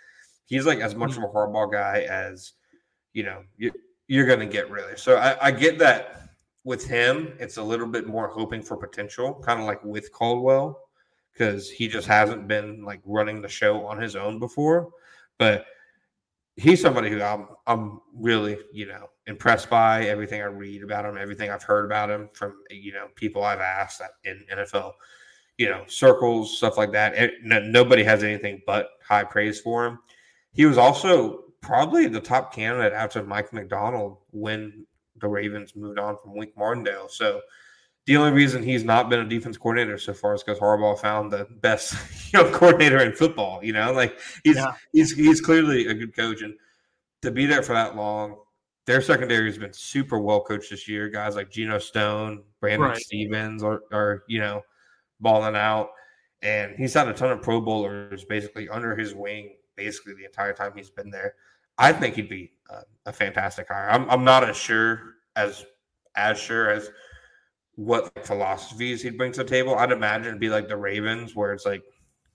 He's like as much of a Harbaugh guy as, you know, you, you're going to get really. So I, I get that with him, it's a little bit more hoping for potential, kind of like with Caldwell, because he just hasn't been like running the show on his own before. But he's somebody who I'm I'm really, you know, impressed by everything I read about him, everything I've heard about him from, you know, people I've asked in N F L, you know, circles, stuff like that. It, no, nobody has anything but high praise for him. He was also probably the top candidate after Mike Macdonald when the Ravens moved on from Wink Martindale. So the only reason he's not been a defense coordinator so far is because Harbaugh found the best, you know, coordinator in football. You know, like he's yeah. he's he's clearly a good coach, and to be there for that long, their secondary has been super well coached this year. Guys like Geno Stone, Brandon right. Stevens are, are you know balling out, and he's had a ton of Pro Bowlers basically under his wing basically the entire time he's been there. I think he'd be uh, a fantastic hire. I'm I'm not as sure as as sure as what philosophies he'd bring to the table. I'd imagine it'd be like the Ravens, where it's like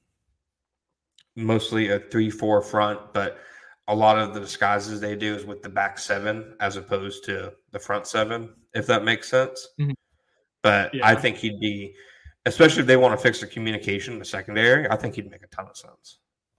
mostly a three four front, but a lot of the disguises they do is with the back seven as opposed to the front seven, if that makes sense. Mm-hmm. But yeah. I think he'd be, especially if they want to fix the communication in the secondary, I think he'd make a ton of sense.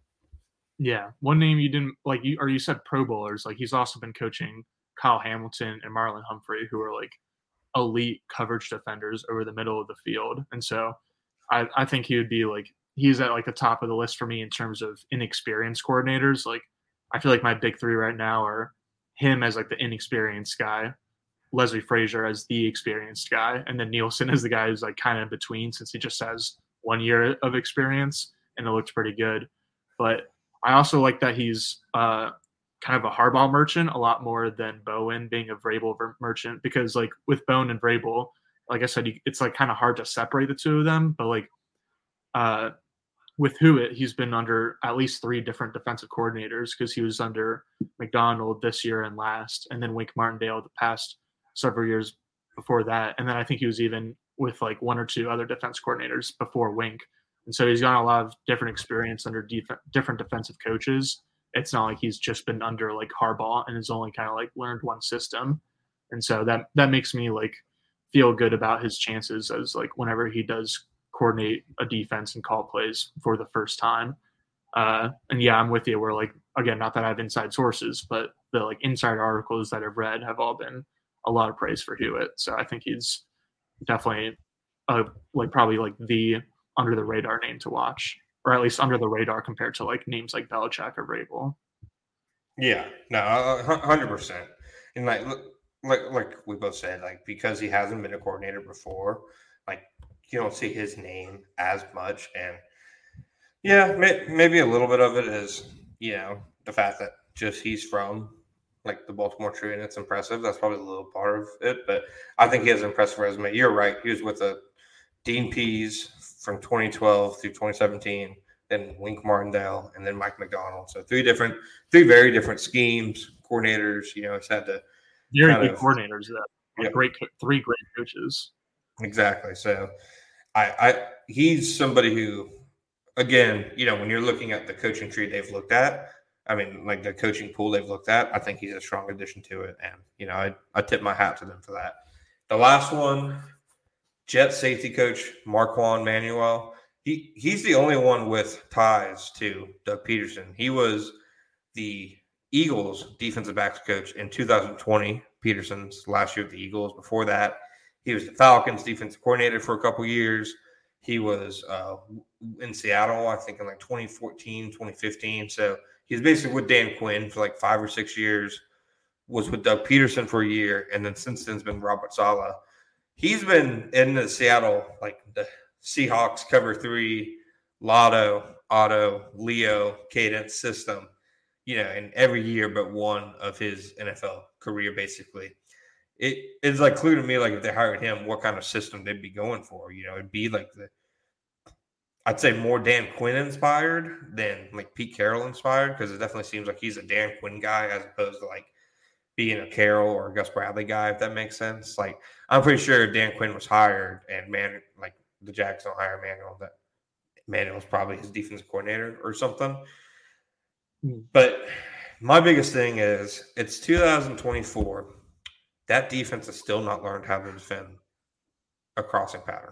Yeah. One name you didn't like, you or you said Pro Bowlers, like he's also been coaching Kyle Hamilton and Marlon Humphrey, who are like elite coverage defenders over the middle of the field. And so I, I think he would be like, he's at like the top of the list for me in terms of inexperienced coordinators. Like, I feel like my big three right now are him as like the inexperienced guy, Leslie Frazier as the experienced guy, and then Nielsen as the guy who's like kind of in between since he just has one year of experience and it looks pretty good. But I also like that he's uh, kind of a Harbaugh merchant a lot more than Bowen being a Vrabel merchant, because like with Bowen and Vrabel, like I said, it's like kind of hard to separate the two of them. But like uh, with Hewitt, he's been under at least three different defensive coordinators, because he was under McDonald this year and last, and then Wink Martindale the past several years before that. And then I think he was even with like one or two other defense coordinators before Wink. And so he's got a lot of different experience under def- different defensive coaches. It's not like he's just been under like Harbaugh and has only kind of like learned one system. And so that, that makes me like feel good about his chances as like whenever he does coordinate a defense and call plays for the first time. Uh, and yeah, I'm with you. Where like, again, not that I have inside sources, but the like inside articles that I've read have all been a lot of praise for Hewitt. So I think he's definitely uh, like probably like the under the radar name to watch, or at least under the radar compared to like names like Belichick or Vrabel. Yeah, no, one hundred percent. And like, like, like we both said, like, because he hasn't been a coordinator before, like you don't see his name as much. And yeah, may, maybe a little bit of it is, you know, the fact that just he's from like the Baltimore Tree and it's impressive. That's probably a little part of it, but I think he has an impressive resume. You're right. He was with the Dean Pease from twenty twelve through twenty seventeen, then Wink Martindale, and then Mike Macdonald. So three different, three very different schemes, coordinators. You know, it's had to very good coordinators. That yeah. great, three great coaches. Exactly. So, I, I, he's somebody who, again, you know, when you're looking at the coaching tree they've looked at, I mean, like the coaching pool they've looked at, I think he's a strong addition to it, and you know, I, I tip my hat to them for that. The last one. Jet safety coach Marquand Manuel. He he's the only one with ties to Doug Peterson. He was the Eagles defensive backs coach in two thousand twenty. Peterson's last year with the Eagles. Before that, he was the Falcons defensive coordinator for a couple years. He was uh, in Seattle, I think, in like twenty fourteen, twenty fifteen. So he was basically with Dan Quinn for like five or six years. Was with Doug Peterson for a year, and then since then has been Robert Saleh. He's been in the Seattle, like the Seahawks cover three, Lotto, Otto, Leo, Cadence system, you know, in every year but one of his N F L career, basically. It is like clear to me, like if they hired him, what kind of system they'd be going for. You know, it'd be like the, I'd say more Dan Quinn inspired than like Pete Carroll inspired, because it definitely seems like he's a Dan Quinn guy as opposed to like being a Carroll or a Gus Bradley guy, if that makes sense. Like, I'm pretty sure if Dan Quinn was hired and man, like the Jags don't hire Manuel, that Manuel was probably his defensive coordinator or something. But my biggest thing is it's two thousand twenty-four. That defense has still not learned how to defend a crossing pattern.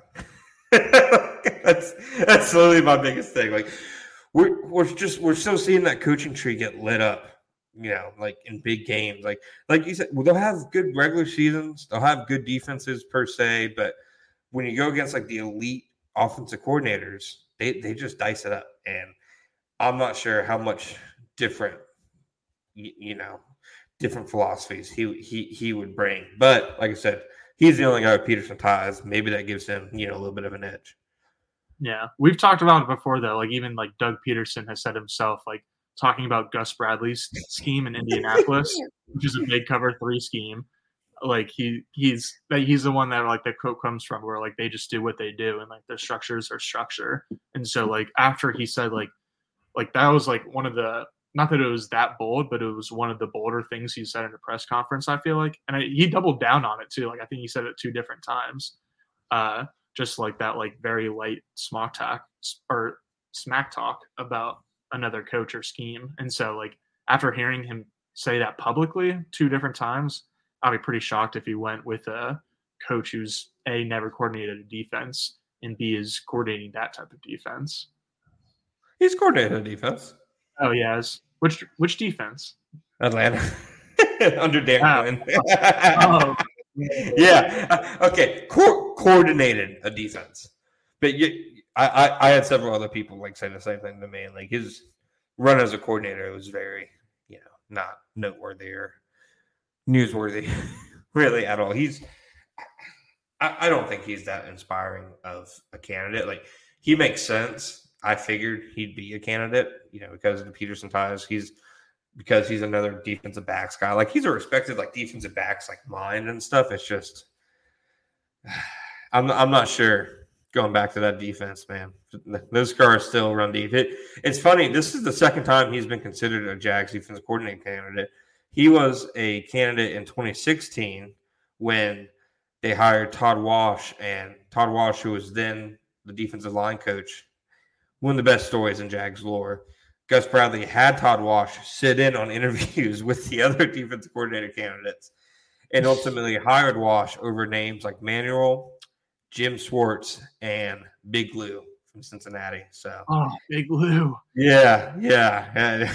that's that's literally my biggest thing. Like we're we're just we're still seeing that coaching tree get lit up. You know, like in big games, like like you said, well, they'll have good regular seasons, they'll have good defenses per se, but when you go against like the elite offensive coordinators, they they just dice it up, and I'm not sure how much different, you, you know, different philosophies he he he would bring. But like I said, he's the only guy with Peterson ties. Maybe that gives him, you know, a little bit of an edge. Yeah, we've talked about it before though. Like even like Doug Peterson has said himself, like. Talking about Gus Bradley's scheme in Indianapolis, which is a big cover three scheme. Like he he's he's the one that like the quote comes from where like they just do what they do and like their structures are structure. And so like after he said like like that was like one of the not that it was that bold, but it was one of the bolder things he said in a press conference, I feel like. And I, he doubled down on it too. Like I think he said it two different times. Uh just like that like very light smack talk or smack talk about another coach or scheme. And so like after hearing him say that publicly two different times, I'd be pretty shocked if he went with a coach who's A, never coordinated a defense, and B, is coordinating that type of defense. He's coordinated a defense. Oh, yes. Which which defense? Atlanta. Under Dan oh. Quinn. oh. Yeah. Okay. Co- coordinated a defense. But you I, I, I had several other people like say the same thing to me. And like his run as a coordinator was very, you know, not noteworthy or newsworthy really at all. He's I, I don't think he's that inspiring of a candidate. Like he makes sense. I figured he'd be a candidate, you know, because of the Peterson ties. He's because he's another defensive backs guy. Like he's a respected like defensive backs like mind and stuff. It's just I'm I'm not sure. Going back to that defense, man, those cars still run deep. It, it's funny. This is the second time he's been considered a Jags defensive coordinator candidate. He was a candidate in twenty sixteen when they hired Todd Wash, and Todd Wash, who was then the defensive line coach, one of the best stories in Jags lore. Gus Bradley had Todd Wash sit in on interviews with the other defensive coordinator candidates and ultimately hired Wash over names like Manuel, Jim Schwartz, and Big Lou from Cincinnati. So, oh, Big Lou, yeah, yeah.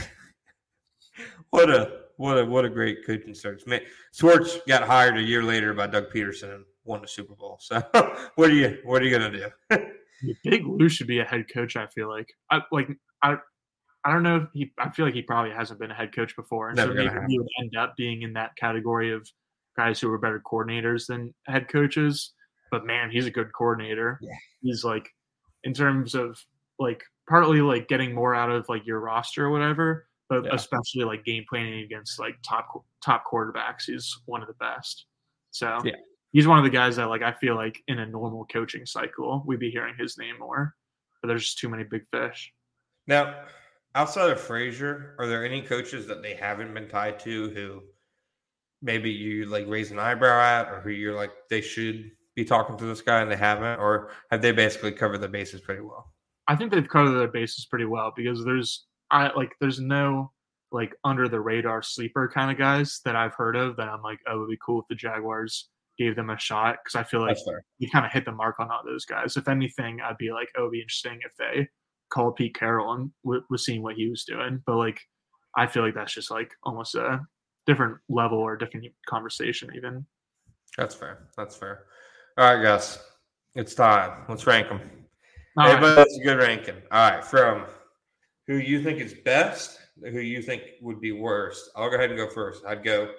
what a what a what a great coaching search, man. Schwartz got hired a year later by Doug Peterson and won the Super Bowl. So, what are you what are you gonna do? Big Lou should be a head coach. I feel like I like I. I don't know if he. I feel like he probably hasn't been a head coach before, and Never so maybe happen. he would end up being in that category of guys who are better coordinators than head coaches. But man, he's a good coordinator. Yeah. He's like, in terms of like partly like getting more out of like your roster or whatever, but Yeah. especially like game planning against like top top quarterbacks. He's one of the best. So yeah. he's one of the guys that like I feel like in a normal coaching cycle we'd be hearing his name more, but there's just too many big fish. Now, outside of Frazier, are there any coaches that they haven't been tied to who maybe you like raise an eyebrow at, or who you're like they should be talking to this guy and they haven't, or have they basically covered their bases pretty well? I think they've covered their bases pretty well because there's I like there's no like under the radar sleeper kind of guys that I've heard of that I'm like, oh, it would be cool if the Jaguars gave them a shot, because I feel like you kind of hit the mark on all those guys. If anything, I'd be like, oh, it'd be interesting if they called Pete Carroll and w- was seeing what he was doing. But like, I feel like that's just like almost a different level or different conversation even. That's fair. That's fair. All right, Gus. It's time. Let's rank them. All Everybody right. has a good ranking. All right. From who you think is best, who you think would be worst. I'll go ahead and go first. I'd go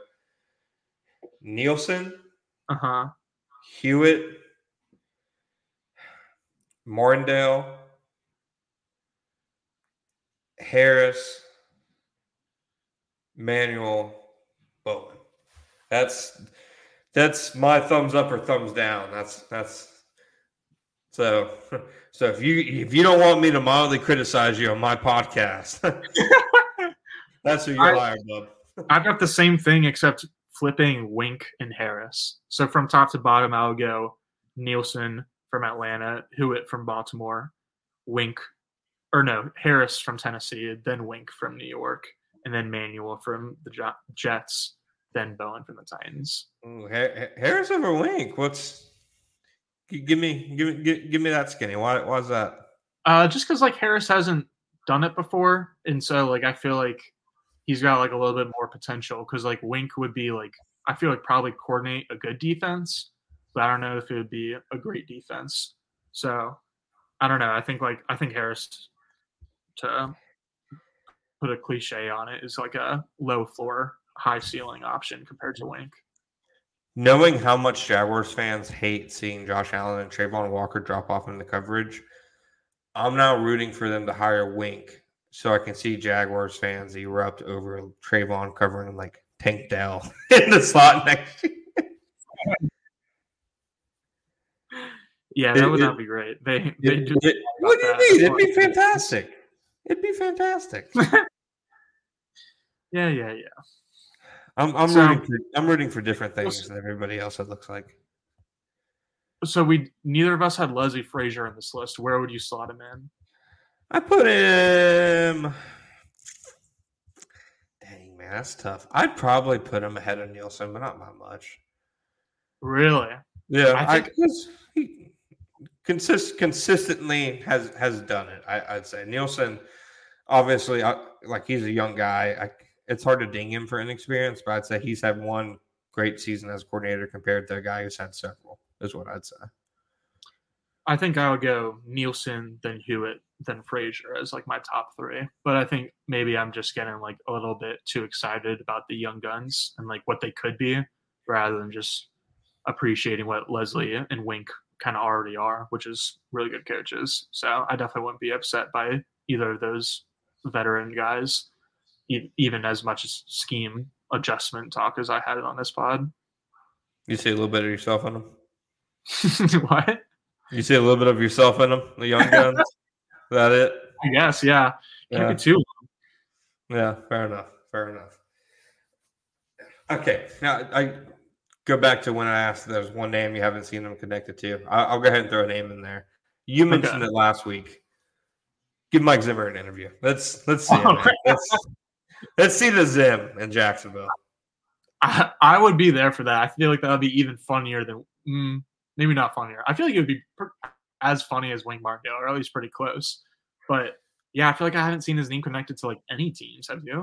Nielsen, Uh-huh. Hewitt, Martindale, Harris, Manuel, Bowman. That's that's my thumbs up or thumbs down. That's that's so so if you if you don't want me to mildly criticize you on my podcast, that's who you're hired, bub. I've got the same thing except flipping Wink and Harris. So from top to bottom, I'll go Nielsen from Atlanta, Hewitt from Baltimore, Wink or no, Harris from Tennessee, then Wink from New York, and then Manuel from the Jets, then Bowen from the Titans. Ooh, Harris over Wink. What's give me give me give, give me that skinny? Why why is that? Uh, just because like Harris hasn't done it before, and so like I feel like he's got like a little bit more potential. Because like Wink would be like I feel like probably coordinate a good defense, but I don't know if it would be a great defense. So I don't know. I think like I think Harris, to put a cliche on it, is like a low floor, high ceiling option compared to Wink. Knowing how much Jaguars fans hate seeing Josh Allen and Trayvon Walker drop off in the coverage, I'm now rooting for them to hire Wink so I can see Jaguars fans erupt over Trayvon covering like Tank Dell in the slot next year. Yeah, that it, would it, not be great. They, they it, do it, what do you mean? It'd be fantastic. It'd be fantastic. yeah, yeah, yeah. I'm I'm so, rooting for I'm rooting for different things than everybody else. It looks like. So we neither of us had Leslie Frazier in this list. Where would you slot him in? I put him. Dang man, that's tough. I'd probably put him ahead of Nielsen, but not by much. Really? Yeah, I think I, he consist consistently has has done it. I, I'd say Nielsen, obviously, I, like he's a young guy. I, it's hard to ding him for inexperience, but I'd say he's had one great season as a coordinator compared to a guy who's had several. Is what I'd say. I think I would go Nielsen, then Hewitt, then Frazier as like my top three. But I think maybe I'm just getting like a little bit too excited about the young guns and like what they could be, rather than just appreciating what Leslie and Wink kind of already are, which is really good coaches. So I definitely wouldn't be upset by either of those veteran guys, even as much as scheme adjustment talk as I had it on this pod. You see a little bit of yourself in them. What? You see a little bit of yourself in them, the young guns? Is that it? I guess, yeah. Can't yeah. be too long. Yeah, fair enough. Fair enough. Okay, now I go back to when I asked if there's one name you haven't seen them connected to. I'll, I'll go ahead and throw a name in there. You mentioned okay. it last week. Give Mike Zimmer an interview. Let's let's see. Oh, it, let's, let's see the Zim in Jacksonville. I, I would be there for that. I feel like that would be even funnier than mm, maybe not funnier. I feel like it would be per, as funny as Wink Martindale, or at least pretty close. But yeah, I feel like I haven't seen his name connected to like any teams. Have you?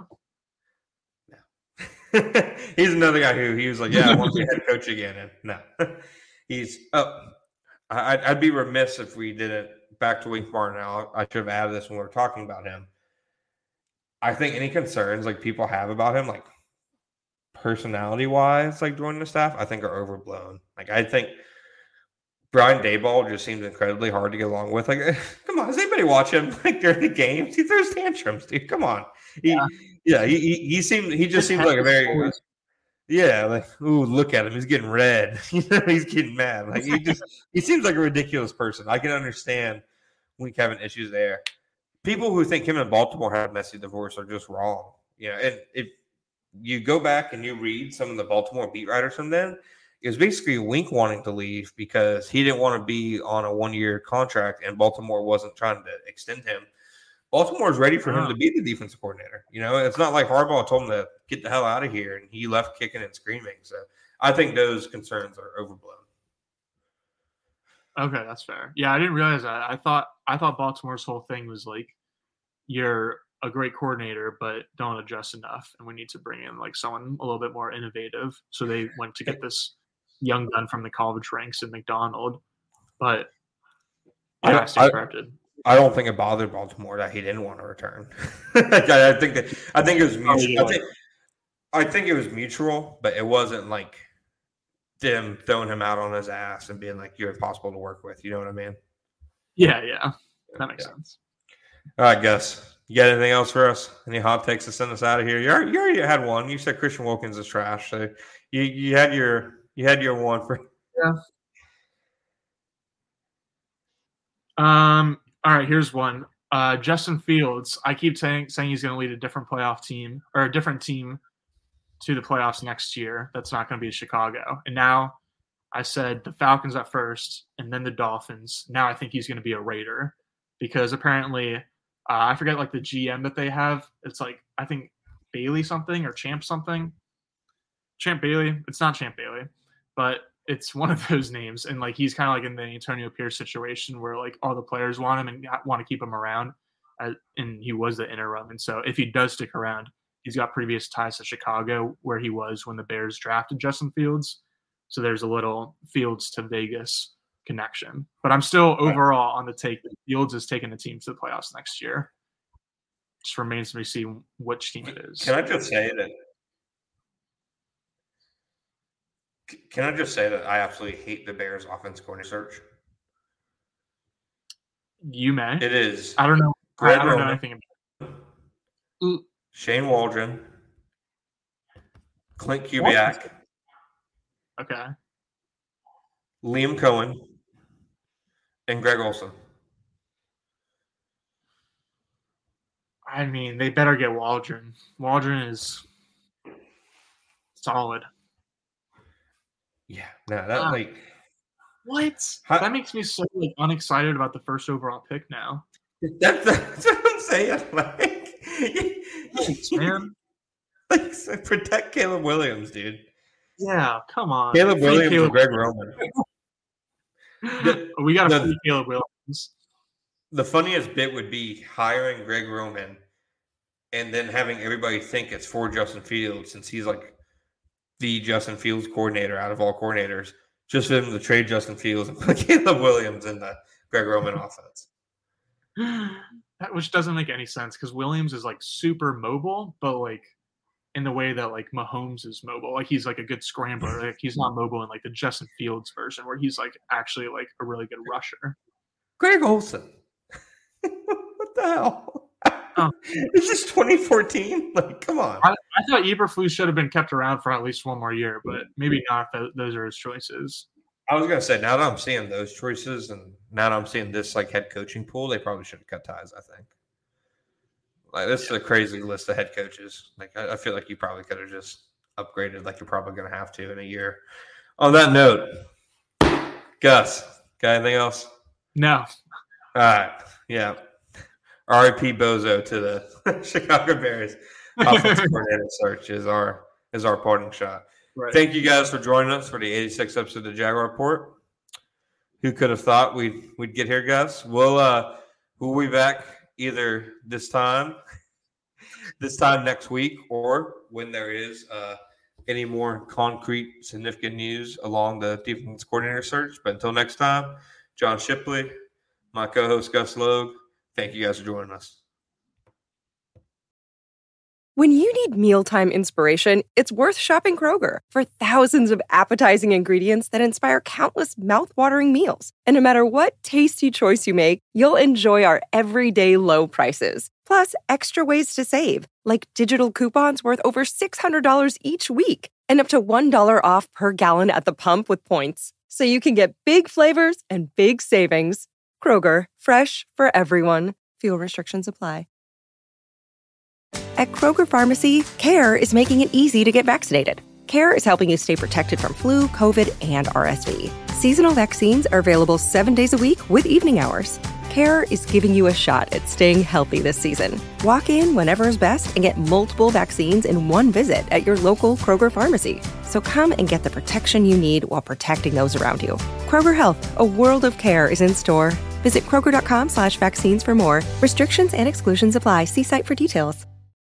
No. He's another guy who he was like, yeah, I want to be head coach again. And no, he's. Oh, I'd, I'd be remiss if we didn't. Back to Wink Martindale. I should have added this when we were talking about him. I think any concerns like people have about him, like personality wise, like joining the staff, I think are overblown. Like I think Brian Daboll just seems incredibly hard to get along with. Like, come on, does anybody watch him like during the games? He throws tantrums, dude. Come on. He, yeah, yeah he, he he seemed he just seems like a very yeah, like ooh, look at him, he's getting red. You know, he's getting mad. Like he just he seems like a ridiculous person. I can understand Wink having issues there. People who think him and Baltimore had a messy divorce are just wrong. You know, and if you go back and you read some of the Baltimore beat writers from then, it was basically Wink wanting to leave because he didn't want to be on a one-year contract and Baltimore wasn't trying to extend him. Baltimore is ready for him to be the defensive coordinator. You know, it's not like Harbaugh told him to get the hell out of here and he left kicking and screaming. So I think those concerns are overblown. Okay, that's fair. Yeah, I didn't realize that. I thought I thought Baltimore's whole thing was like, you're a great coordinator, but don't adjust enough, and we need to bring in like someone a little bit more innovative. So they went to get this young gun from the college ranks in McDonald. But yeah, I, I stand corrected. I don't think it bothered Baltimore that he didn't want to return. I think that I think it was mutual. I think, I think it was mutual, but it wasn't like them throwing him out on his ass and being like, "You're impossible to work with." You know what I mean? Yeah, yeah, that makes yeah. sense. All right, Gus. You got anything else for us? Any hot takes to send us out of here? You already, you already had one. You said Christian Wilkins is trash, so you you had your you had your one for yeah. Um. All right, here's one. Uh, Justin Fields. I keep saying saying he's going to lead a different playoff team or a different team to the playoffs next year. That's not going to be Chicago. And now I said the Falcons at first, and then the Dolphins. Now I think he's going to be a Raider because apparently Uh, I forget like the G M that they have. It's like I think Bailey something or Champ something. Champ Bailey. It's not Champ Bailey, but it's one of those names. And like he's kind of like in the Antonio Pierce situation where like all the players want him and want to keep him around. Uh, and he was the interim. And so if he does stick around, he's got previous ties to Chicago where he was when the Bears drafted Justin Fields. So there's a little Fields to Vegas connection. But I'm still overall on the take that Fields is taking the team to the playoffs next year. Just remains to be seen which team it is. Can I just say that? Can I just say that I absolutely hate the Bears' offense coordinator search? You may. It is. I don't know. Greg I don't Roman, know anything about it. Shane Waldron, Clint Kubiak, Okay. Liam Cohen, and Greg Olson. I mean, they better get Waldron. Waldron is solid. Yeah, no, that Uh, like What? How- that makes me so like unexcited about the first overall pick now. that's, that's what I'm saying. Like, Thanks, man. like so protect Caleb Williams, dude. Yeah, come on. Caleb Free Williams Caleb- and Greg Roman. we got to the- free Caleb Williams. The funniest bit would be hiring Greg Roman and then having everybody think it's for Justin Fields since he's like the Justin Fields coordinator out of all coordinators, just for him to trade Justin Fields and put Caleb Williams in the Greg Roman offense. That, which doesn't make any sense because Williams is like super mobile, but like in the way that like Mahomes is mobile. Like he's like a good scrambler. Like he's not mobile in like the Justin Fields version where he's like actually like a really good rusher. Greg Olson. What the hell? Oh. It's just twenty fourteen. Like, come on. I, I thought Eberflus should have been kept around for at least one more year, but maybe not if those are his choices. I was gonna say now that I'm seeing those choices and now that I'm seeing this like head coaching pool, they probably should have cut ties. I think. Like this is a crazy list of head coaches. Like I, I feel like you probably could have just upgraded. Like you're probably gonna have to in a year. On that note, Gus, got anything else? No. All right. Yeah. R I P Bozo to the Chicago Bears offensive coordinator search is our is our parting shot. Right. Thank you guys for joining us for the eighty-sixth episode of the Jaguar Report. Who could have thought we'd we'd get here, guys? We'll uh we'll be back either this time, this time next week, or when there is uh any more concrete, significant news along the defense coordinator search. But until next time, John Shipley, my co-host Gus Logue. Thank you guys for joining us. When you need mealtime inspiration, it's worth shopping Kroger for thousands of appetizing ingredients that inspire countless mouthwatering meals. And no matter what tasty choice you make, you'll enjoy our everyday low prices. Plus, extra ways to save, like digital coupons worth over six hundred dollars each week and up to one dollar off per gallon at the pump with points. So you can get big flavors and big savings. Kroger, fresh for everyone. Fuel restrictions apply. At Kroger Pharmacy, CARE is making it easy to get vaccinated. CARE is helping you stay protected from flu, COVID, and R S V. Seasonal vaccines are available seven days a week with evening hours. CARE is giving you a shot at staying healthy this season. Walk in whenever is best and get multiple vaccines in one visit at your local Kroger Pharmacy. So come and get the protection you need while protecting those around you. Kroger Health, a world of care is in store. Visit Kroger.com slash vaccines for more. Restrictions and exclusions apply. See site for details.